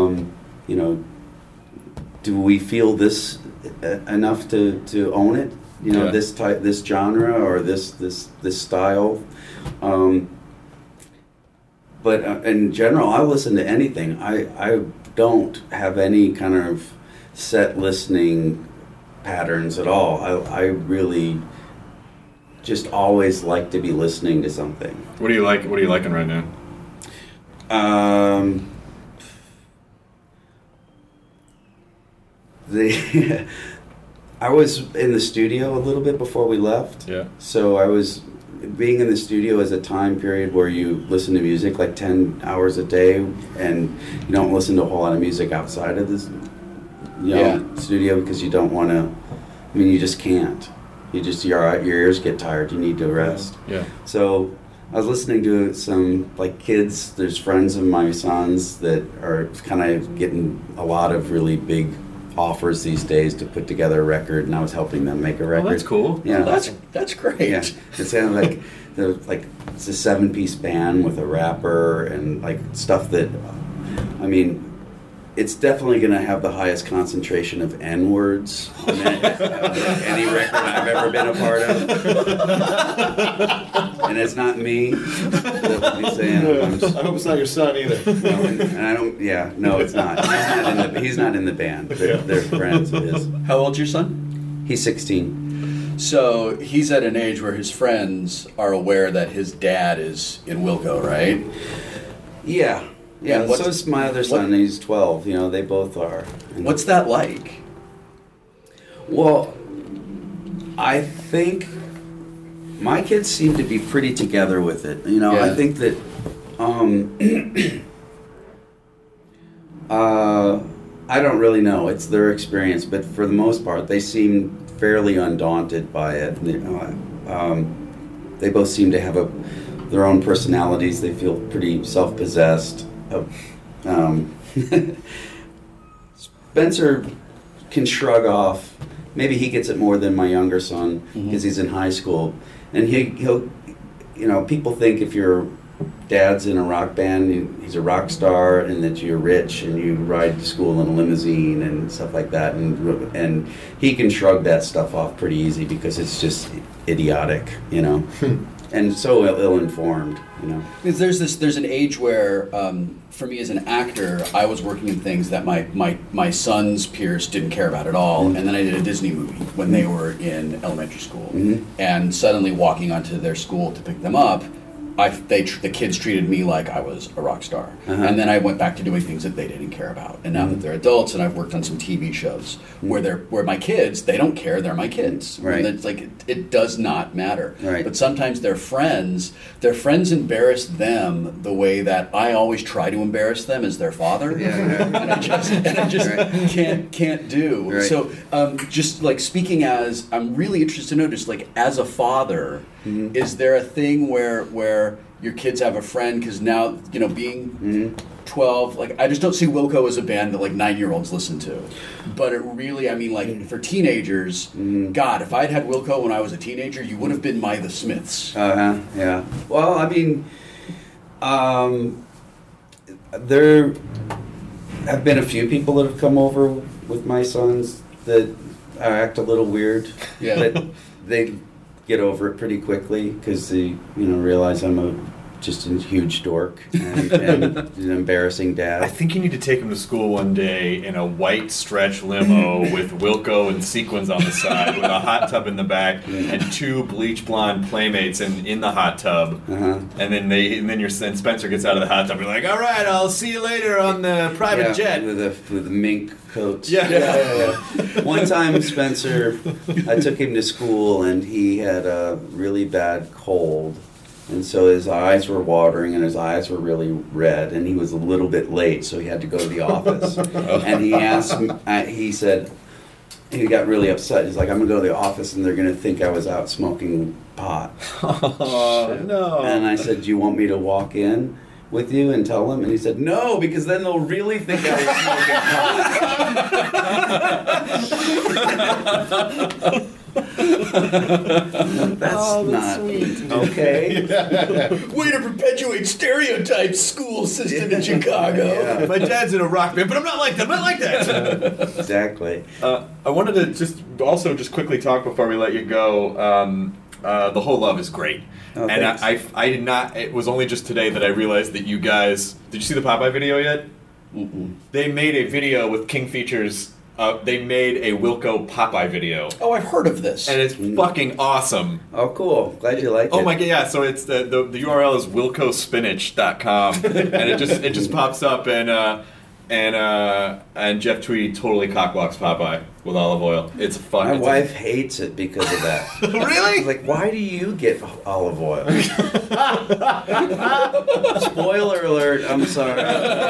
do we feel this enough to own it? This genre or this style. But in general, I listen to anything. I don't have any kind of set listening patterns at all. I really just always like to be listening to something. What do you like? What are you liking right now? I was in the studio a little bit before we left. Yeah. So I was being in the studio is a time period where you listen to music like 10 hours a day, and you don't listen to a whole lot of music outside of this studio because you don't want to. I mean, you just can't. Your ears get tired. You need to rest. Yeah. So I was listening to some kids. There's friends of my son's that are kind of getting a lot of really big offers these days to put together a record, and I was helping them make a record. Oh, that's cool. Yeah, that's great. Yeah, it's kind of it's a 7-piece band with a rapper and stuff that, I mean, it's definitely going to have the highest concentration of N-words on any record I've ever been a part of. And it's not me. I hope it's not your son either. No, and I don't. Yeah, no, it's not. He's not in the band. They're friends of his. How old's your son? He's 16. So he's at an age where his friends are aware that his dad is in Wilco, right? Yeah. Yeah, so is my other son. He's 12. They both are. What's that like? Well, I think my kids seem to be pretty together with it. You know, I think that I don't really know. It's their experience, but for the most part, they seem fairly undaunted by it. They both seem to have their own personalities. They feel pretty self-possessed. Spencer can shrug off. Maybe he gets it more than my younger son because he's in high school, and he'll, you know, people think if your dad's in a rock band, he's a rock star, and that you're rich and you ride to school in a limousine and stuff like that, and he can shrug that stuff off pretty easy because it's just idiotic, you know, and so ill-informed, you know. Because there's an age where, for me as an actor, I was working in things that my son's peers didn't care about at all, and then I did a Disney movie when they were in elementary school, and suddenly walking onto their school to pick them up, the kids treated me like I was a rock star, and then I went back to doing things that they didn't care about. And now that they're adults, and I've worked on some TV shows where my kids, they don't care, they're my kids. Right. And it's like it does not matter. Right. But sometimes their friends embarrass them the way that I always try to embarrass them as their father. And I just can't do. Right. So just like speaking as, I'm really interested to know, just like as a father. Is there a thing where your kids have a friend? Because now, you know, being 12, like I just don't see Wilco as a band that like 9-year-olds listen to. But it really, I mean, like for teenagers, God, if I'd had Wilco when I was a teenager, you would have been my The Smiths. Yeah. Well, I mean, there have been a few people that have come over with my sons that act a little weird. Yeah. But they get over it pretty quickly because they, you know, realize I'm just a huge dork and an embarrassing dad. I think you need to take him to school one day in a white stretch limo with Wilco and sequins on the side, with a hot tub in the back, and 2 bleach blonde playmates in the hot tub. And then Spencer gets out of the hot tub. You're like, all right, I'll see you later on the private jet with the mink coats. Yeah. One time, Spencer, I took him to school and he had a really bad cold. And so his eyes were watering and his eyes were really red, and he was a little bit late, so he had to go to the office. And he asked me, he said, he got really upset. He's like, I'm going to go to the office and they're going to think I was out smoking pot. Oh, no. And I said, do you want me to walk in with you and tell them? And he said, no, because then they'll really think I was smoking pot. That's not sweet. Okay. Way to perpetuate stereotypes, school system in Chicago. Yeah. My dad's in a rock band, but I'm not like that. I'm not like that. Exactly. I wanted to just quickly talk before we let you go. The Whole Love is great. Oh, and I did not. It was only just today that I realized that you guys. Did you see the Popeye video yet? They made a video with King Features. They made a Wilco Popeye video. Oh, I've heard of this. And it's fucking awesome. Oh, cool. Glad you like it. Oh my god, yeah. So it's the URL is wilcospinach.com, and it just pops up, and Jeff Tweedy totally cockblocks Popeye with olive oil. It's fun. My wife hates it because of that. Really? She's like, why do you get olive oil? Spoiler alert, I'm sorry.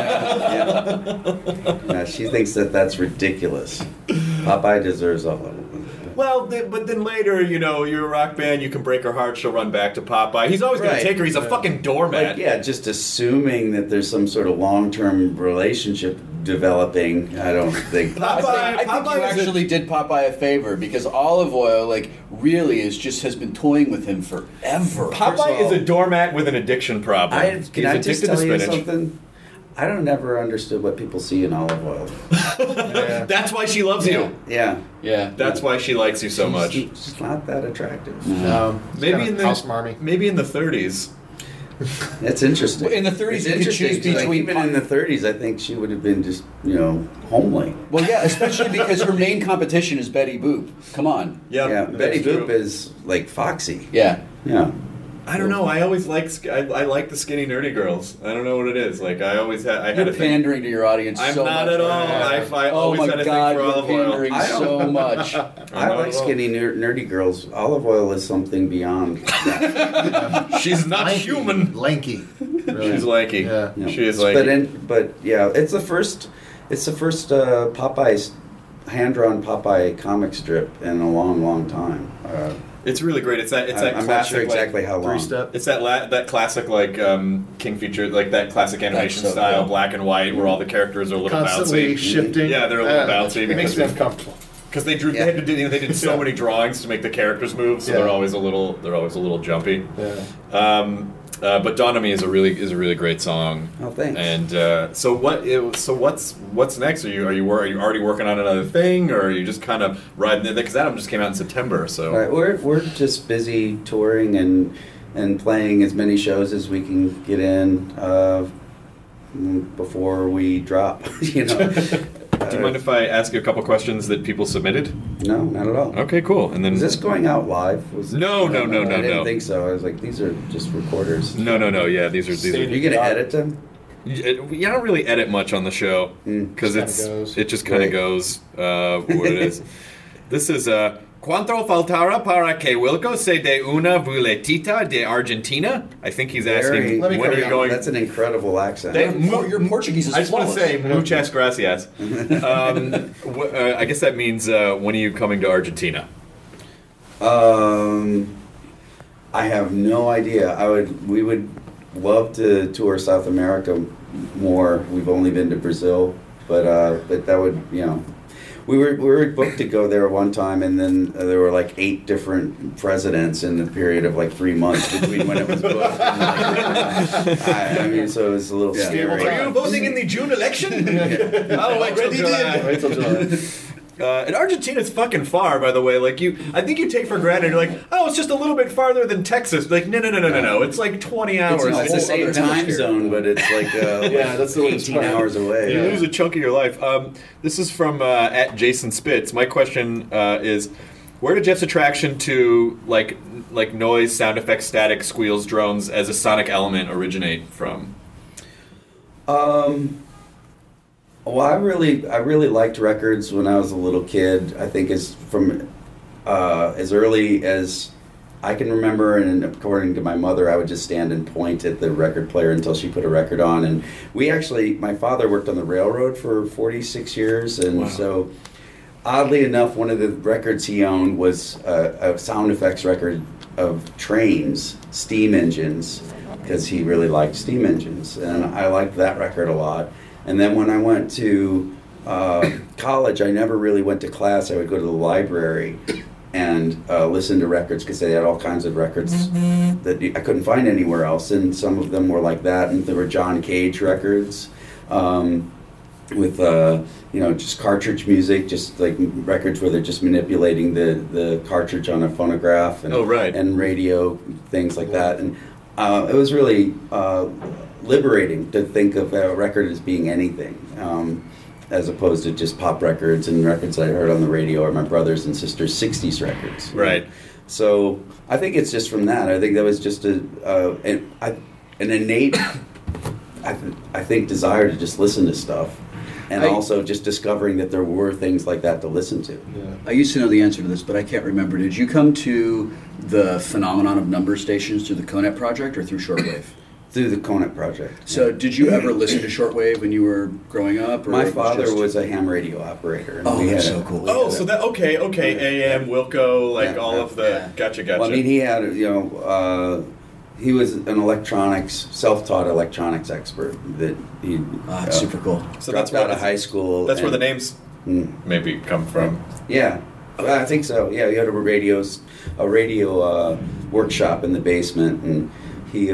Yeah, she thinks that's ridiculous. Popeye deserves olive oil. Well, but then later, you know, you're a rock band, you can break her heart, she'll run back to Popeye. He's always going to take her, he's a fucking doormat. Like, just assuming that there's some sort of long-term relationship developing, I don't think. I think you actually did Popeye a favor, because olive oil, like, really has been toying with him forever. Popeye is a doormat with an addiction problem. Can I just tell you something? I don't never understood what people see in olive oil. That's why she loves you. Yeah. That's why she likes you so much. She's not that attractive. Maybe in the 30s. That's interesting. In the 30s, you could choose between. Even in the 30s, I think she would have been just, homely. Well, yeah, especially because her main competition is Betty Boop. Come on. Yeah, Betty Boop is like Foxy. Yeah. I don't know. I always I like the skinny nerdy girls. I don't know what it is. Like I always had. You're pandering to your audience. I'm so not much at all. right now. I always had a thing for olive oil. Pandering so much. I like skinny nerdy girls. Olive oil is something beyond that. She's not human. Lanky. Really. She's lanky. Yeah. She is lanky. But yeah, it's the first Popeye's hand-drawn Popeye comic strip in a long, long time. It's really great. It's that I'm classic. not sure exactly how long. It's that classic King feature, like that classic animation style, black and white, where all the characters are a little constantly bouncy. shifting. Yeah, they're a little bouncy. It makes me uncomfortable. Because they had to do, they did so many drawings to make the characters move, so they're always a little jumpy. Yeah. But Dawn on Me is a really great song. Oh, thanks. And so what's next? Are you already working on another thing, or are you just kind of riding it? Because that album just came out in September. So right, we're just busy touring and playing as many shows as we can get in before we drop. You know. Do you mind if I ask you a couple questions that people submitted? No, not at all. Okay, cool. And then is this going out live? No. I didn't think so. I was like, these are just recorders. No. Yeah, these are. Are you gonna edit them? You don't really edit much on the show because it just kind of goes what it is. This is Quanto faltará para que Wilco se de una vueltita de Argentina? I think he's asking when are you going. That's an incredible accent. Your Portuguese is I just want to say muchas gracias. I guess that means when are you coming to Argentina? I have no idea. We would love to tour South America more. We've only been to Brazil, but that would, you know. We were booked to go there one time, and then there were like 8 different presidents in the period of like 3 months between when it was booked. I mean, so it was a little scary. Are you voting in the June election? I'll wait till July. Wait till July. And Argentina's fucking far, by the way. Like I think you take for granted. You're like, oh, it's just a little bit farther than Texas. Like, no. It's like 20 hours. It's the same time zone, but it's like that's the 18 hours away. You lose a chunk of your life. This is from at Jason Spitz. My question is, where did Jeff's attraction to like noise, sound effects, static, squeals, drones as a sonic element originate from? Well, I really liked records when I was a little kid. I think as from as early as I can remember, and according to my mother, I would just stand and point at the record player until she put a record on. And my father worked on the railroad for 46 years, and so oddly enough, one of the records he owned was a sound effects record of trains, steam engines, because he really liked steam engines, and I liked that record a lot. And then when I went to college, I never really went to class. I would go to the library and listen to records because they had all kinds of records that I couldn't find anywhere else. And some of them were like that. And there were John Cage records with just cartridge music, just like records where they're just manipulating the cartridge on a phonograph and radio, things like that. And it was really liberating to think of a record as being anything, as opposed to just pop records and records I heard on the radio or my brothers and sisters' 60s records. Right. So I think it's just from that. I think that was just an innate, I think, desire to just listen to stuff. And also just discovering that there were things like that to listen to. Yeah. I used to know the answer to this, but I can't remember. Did you come to the phenomenon of number stations through the Conet Project or through shortwave? Through the Conet Project. So did you ever listen to shortwave when you were growing up? Or my father was a ham radio operator. And that's so cool. Oh, so that, okay, AM, Wilco, all of the, gotcha. Well, I mean, he had, he was an electronics, self-taught electronics expert that he super cool. So dropped out of high school. That's where the names maybe come from. Yeah, I think so. Yeah, he had a radio workshop in the basement, and he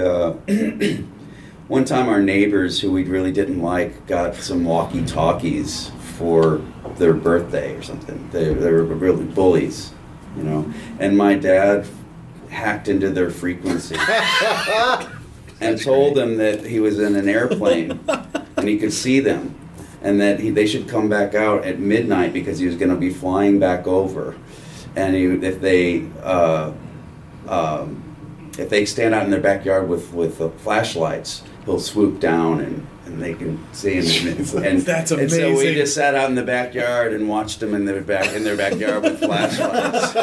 one time our neighbors who we really didn't like got some walkie-talkies for their birthday or something. They were really bullies, and my dad hacked into their frequency and told them that he was in an airplane and he could see them and that they should come back out at midnight because he was going to be flying back over, and if they if they stand out in their backyard with flashlights, he'll swoop down and they can see him. And That's And so we amazing. just sat out in the backyard and watched them in their backyard with flashlights.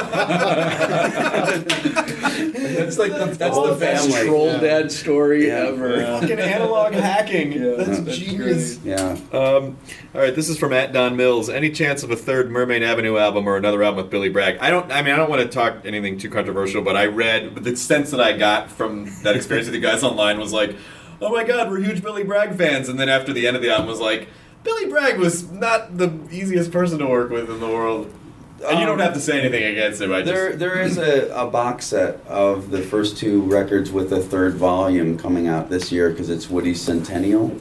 That's like that's whole the best family. troll dad story Yeah. ever. Fucking analog hacking. That's genius. Yeah. All right, this is from @Don Mills. Any chance of a third Mermaid Avenue album or another album with Billy Bragg? I don't want to talk anything too controversial, but I read the sense that I got from that experience with you guys online was like, oh my God, we're huge Billy Bragg fans. And then after the end of the album was like, Billy Bragg was not the easiest person to work with in the world. And you don't have to say anything against him. There is a box set of the first two records with a third volume coming out this year because it's Woody's centennial.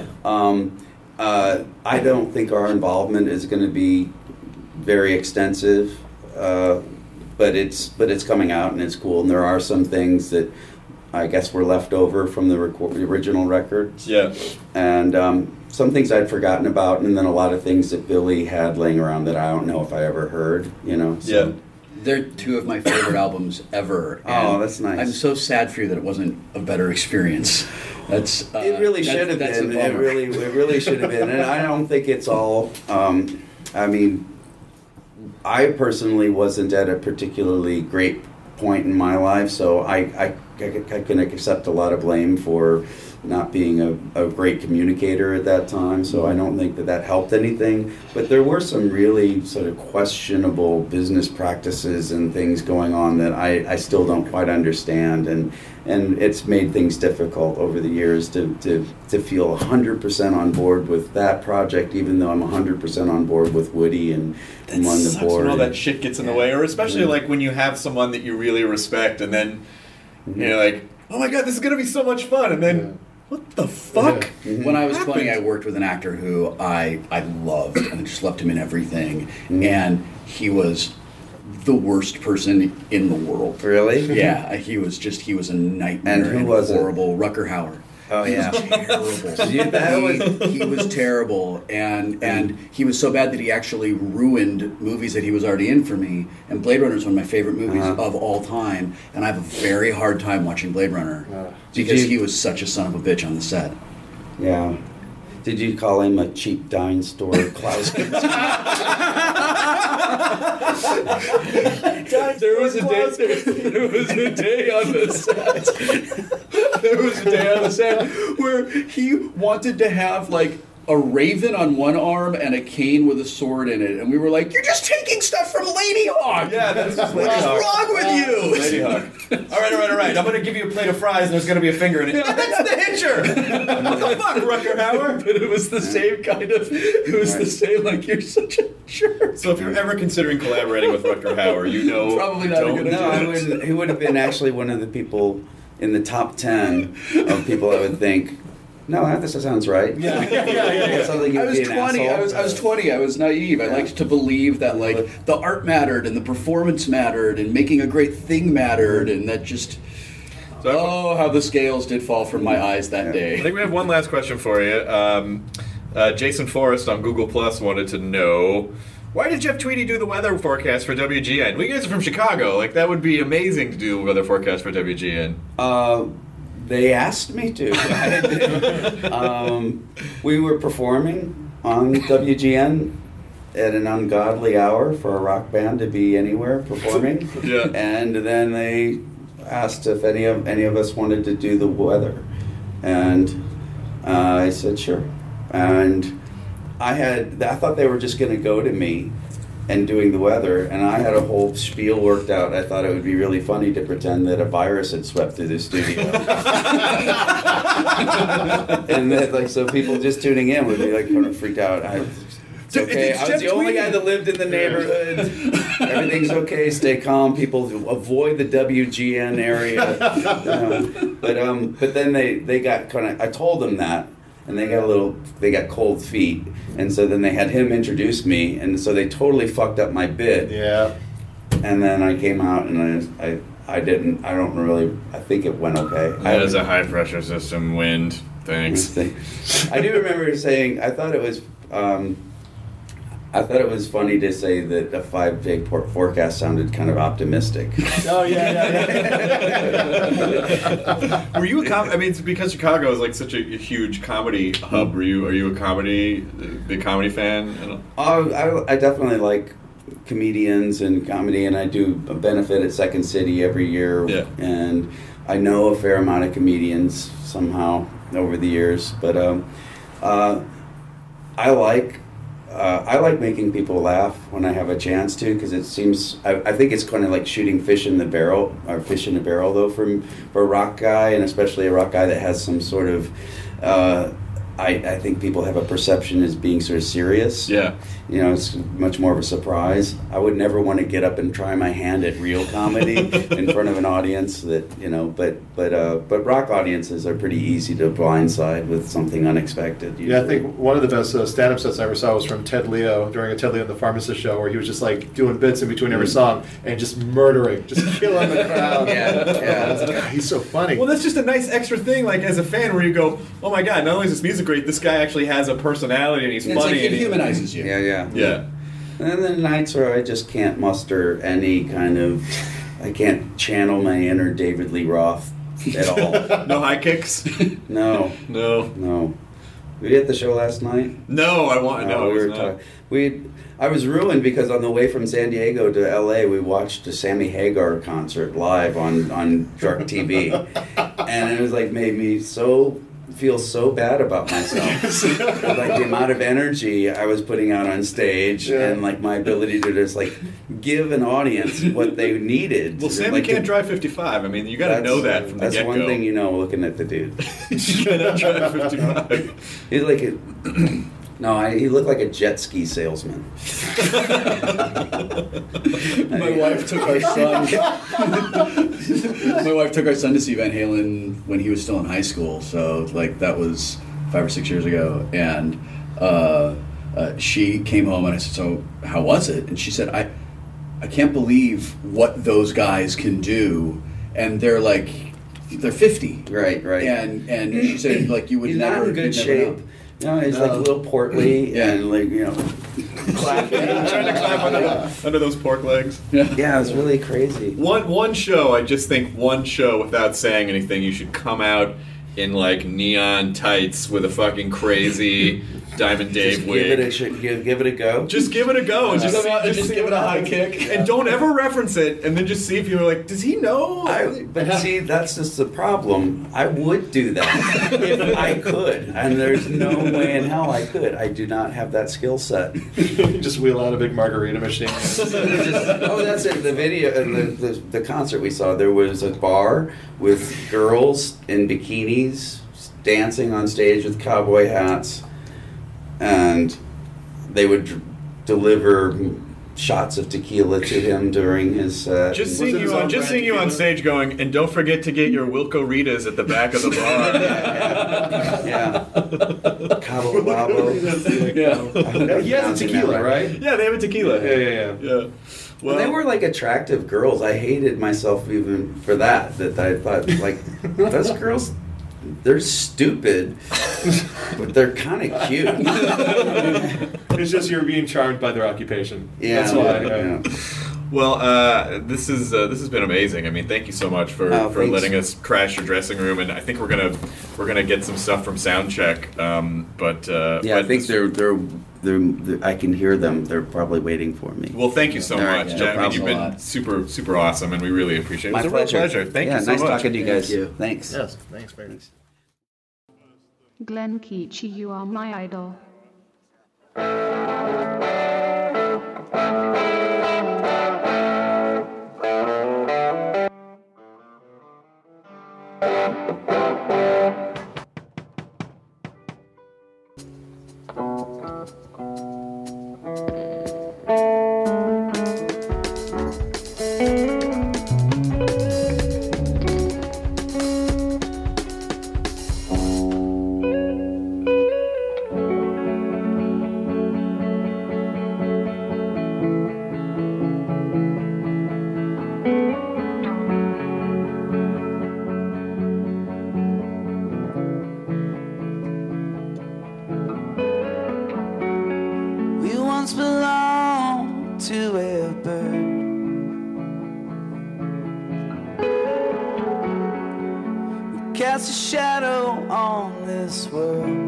I don't think our involvement is going to be very extensive, but it's coming out and it's cool. And there are some things that I guess were left over from the original records. Yeah. And some things I'd forgotten about, and then a lot of things that Billy had laying around that I don't know if I ever heard. So. Yeah. They're two of my favorite albums ever. Oh, that's nice. I'm so sad for you that it wasn't a better experience. That's it really should have been. It really should have been. And I don't think it's all. I mean, I personally wasn't at a particularly great point in my life, so I can accept a lot of blame for not being a great communicator at that time, so I don't think that helped anything. But there were some really sort of questionable business practices and things going on that I still don't quite understand, and it's made things difficult over the years to feel 100% on board with that project, even though I'm 100% on board with Woody and I'm on the board. When all that shit gets in the way, or especially like when you have someone that you really respect, and then you're like, oh my God, this is going to be so much fun, and then what the fuck? When I was 20, I worked with an actor who I loved, and I just loved him in everything. And he was the worst person in the world. Really? Yeah, he was a nightmare. And who was it? Horrible. Rucker Hauer. Oh yeah, terrible. He was terrible, and he was so bad that he actually ruined movies that he was already in for me. And Blade Runner is one of my favorite movies of all time, and I have a very hard time watching Blade Runner because he was such a son of a bitch on the set. Yeah. Did you call him a cheap dime store Klaus? There was a day on the set. There was a day on the set where he wanted to have like a raven on one arm and a cane with a sword in it, and we were like, "You're just taking stuff from Lady Hawk." Yeah, that's just Lady What's Hawk. wrong with you? Lady Hawk. All right. I'm going to give you a plate of fries, and there's going to be a finger in it. Yeah, that's the Hitcher. What the fuck, Rucker Hauer? But it was the same kind of. It was the same. Like, you're such a jerk. So if you're ever considering collaborating with Rucker Hauer, you know, Probably not a good No, I idea. wouldn't. He would have been actually one of the people in the top 10 of people I would think, no, that sounds right. Yeah. Something you'd I was be an 20. I asshole. was 20. I was naive. I liked to believe that like the art mattered and the performance mattered and making a great thing mattered, and that just. Oh, how the scales did fall from my eyes that I day. think we have one last question for you. Jason Forrest on Google Plus wanted to know, why did Jeff Tweedy do the weather forecast for WGN? We guys are from Chicago. Like, that would be amazing to do a weather forecast for WGN. They asked me to. We were performing on WGN at an ungodly hour for a rock band to be anywhere performing. Yeah. And then they asked if any of us wanted to do the weather, and I said sure. And I thought they were just going to go to me and doing the weather, and I had a whole spiel worked out. I thought it would be really funny to pretend that a virus had swept through the studio. And that, like, so people just tuning in would be like kind of freaked out. It's okay. I was the only guy that lived in the neighborhood. Everything's okay. Stay calm. People avoid the WGN area. But then they got kind of. I told them that, and they got cold feet, and so then they had him introduce me, and so they totally fucked up my bit. Yeah. And then I came out, and I think it went okay. That is a high pressure system wind. Thanks. I do remember saying, I thought it was, I thought it was funny to say that a 5-day forecast sounded kind of optimistic. Oh yeah. Were you I mean, it's because Chicago is like such a huge comedy hub. Are you a big comedy fan? I definitely like comedians and comedy, and I do a benefit at Second City every year. Yeah. And I know a fair amount of comedians somehow over the years, but I like making people laugh when I have a chance to, because it seems I think it's kind of like shooting fish in a barrel though for a rock guy, and especially a rock guy that has some sort of I think people have a perception as being sort of serious. Yeah. You know, it's much more of a surprise. I would never want to get up and try my hand at real comedy in front of an audience that, you know, but rock audiences are pretty easy to blindside with something unexpected. Usually. Yeah, I think one of the best stand-up sets I ever saw was from Ted Leo during a Ted Leo and the Pharmacist show, where he was just like doing bits in between every song and just murdering, just killing the crowd. Yeah. I was like, "God, he's so funny." Well, that's just a nice extra thing, like as a fan, where you go, "Oh my god! Not only is this music great, this guy actually has a personality and he's It's funny." like it and humanizes you. Yeah. Yeah. And then nights where I just can't muster any kind of, I can't channel my inner David Lee Roth at all. No high kicks. No. Were you at the show last night? No, I want. No, we were talking. I was ruined because on the way from San Diego to L.A., we watched a Sammy Hagar concert live on Dark TV, and it was like made me feel so bad about myself. Like the amount of energy I was putting out on stage, and like my ability to just like give an audience what they needed. Well, Sammy like, can't drive 55. I mean, you got to know that from the That's get-go. one thing you know looking at the dude. You cannot drive 55. He's like he looked like a jet ski salesman. My wife took our son. My wife took our son to see Van Halen when he was still in high school. So like that was 5 or 6 years ago, and she came home and I said, "So how was it?" And she said, "I can't believe what those guys can do," and they're 50, right, and she said like you would He's never not in good you'd never shape. know. No, he's like a little portly and like, you know, clapping. Trying to clap under those pork legs. Yeah, it was really crazy. One show, I just think one show without saying anything, you should come out in like neon tights with a fucking crazy Diamond Dave Just wig. Give it a go. Just give it a go and just give it a high kick. And don't ever reference it, and then just see if you're like, does he know? But see, that's just the problem. I would do that if I could, and there's no way in hell I could. I do not have that skill set. Just wheel out a big margarita machine. That's it. The video, the concert we saw, there was a bar with girls in bikinis dancing on stage with cowboy hats, and they would deliver shots of tequila to him during his set. Just seeing you on stage going, and don't forget to get your Wilco Ritas at the back of the bar. Yeah. Cabo Wabo. Yeah. He has a tequila, right? Yeah, they have a tequila. Yeah. Well, they were like attractive girls. I hated myself even for that. That I thought like those girls, they're stupid, but they're kind of cute. It's just you're being charmed by their occupation. Yeah, that's why. yeah. Well, this has been amazing. I mean, thank you so much for letting us crash your dressing room, and I think we're gonna get some stuff from Soundcheck. I think they're I can hear them. They're probably waiting for me. Well, thank you so much, Yeah, Jack. I mean, you've been super awesome, and we really appreciate it. My It was pleasure. a real pleasure. Thank you so nice much. talking to you guys. Thank you. Thanks. Yes, thanks, very nice. Glenn Keachy, you are my idol. We once belonged cast a shadow on this world.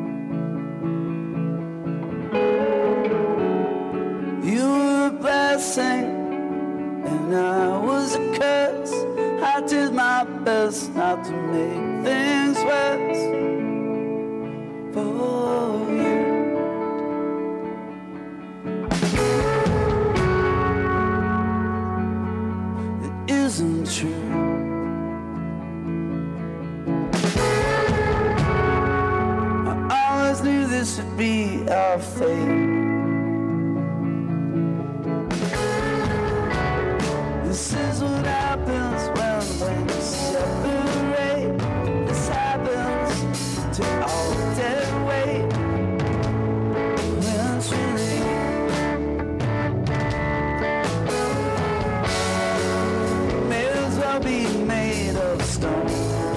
You were a blessing and I was a curse. I did my best not to make things worse for you. It isn't true. I always knew this would be our fate. This is what happens when we separate. This happens to all dead weight. When it's really may as well be made of stone.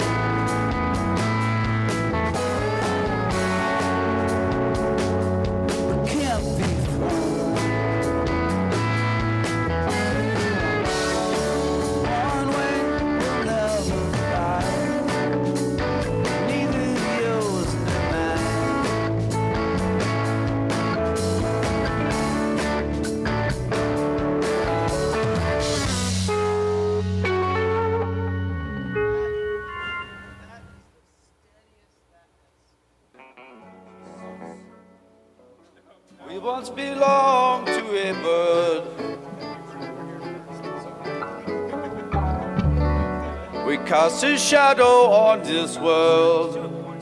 But can't be thrown. One way will never ride. Neither yours nor mine. We once belonged to a bird. We cast a shadow on this world.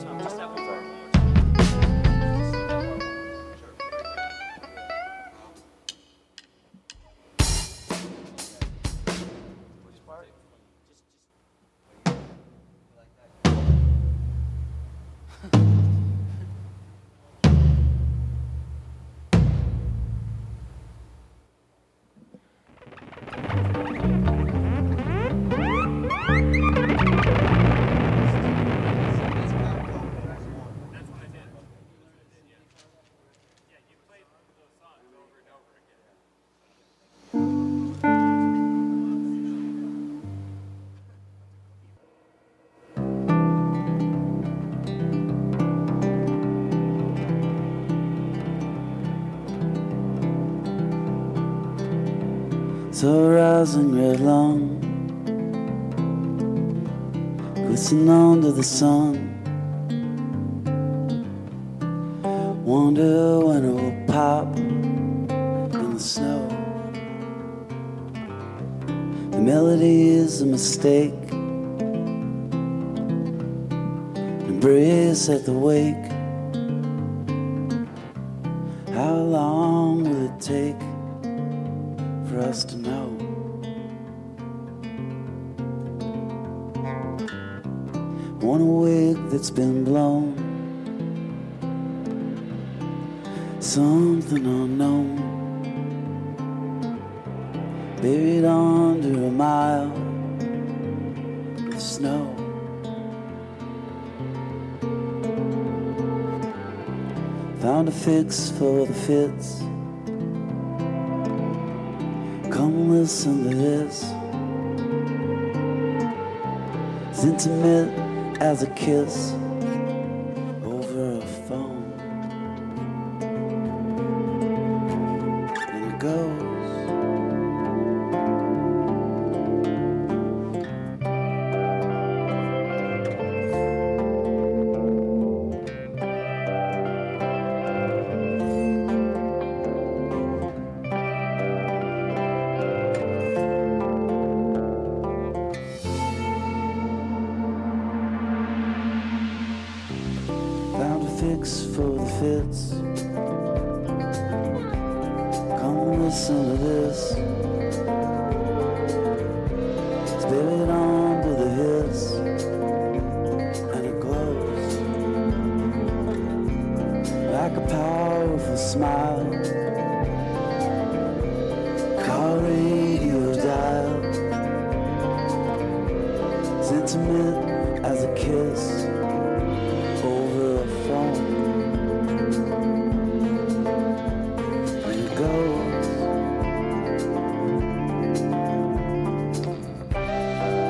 So rising red long, glisten under the sun. Wonder when it will pop in the snow. The melody is a mistake. Embrace at the wake. How long will it take for us to know? Want a wig that's been blown, something unknown, buried under a mile of snow. Found a fix for the fits. Come listen to this. It's intimate as a kiss over a phone. And it goes. Fix for the fits. Come listen to this. It's buried under the hits, and it glows like a powerful smile. Car radio dial. It's intimate as a kiss over a phone. And it goes.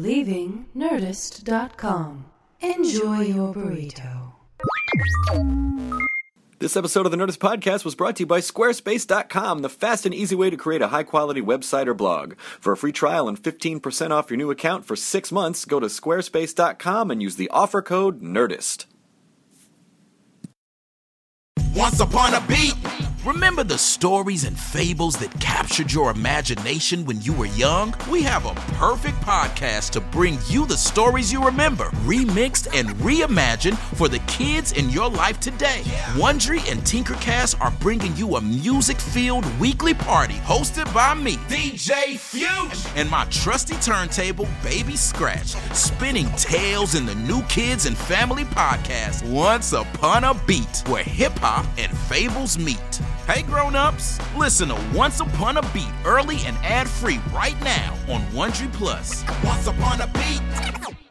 leaving Nerdist.com. Enjoy your burrito. This episode of the Nerdist Podcast was brought to you by Squarespace.com, the fast and easy way to create a high-quality website or blog. For a free trial and 15% off your new account for 6 months, go to Squarespace.com and use the offer code NERDIST. Once upon a beat. Remember the stories and fables that captured your imagination when you were young? We have a perfect podcast to bring you the stories you remember, remixed and reimagined for the kids in your life today. Wondery and Tinkercast are bringing you a music-filled weekly party hosted by me, DJ Fuchs, and my trusty turntable, Baby Scratch, spinning tales in the New Kids and Family podcast, Once Upon a Beat, where hip-hop and fables meet. Hey grown-ups, listen to Once Upon a Beat early and ad-free right now on Wondery Plus. Once Upon a Beat.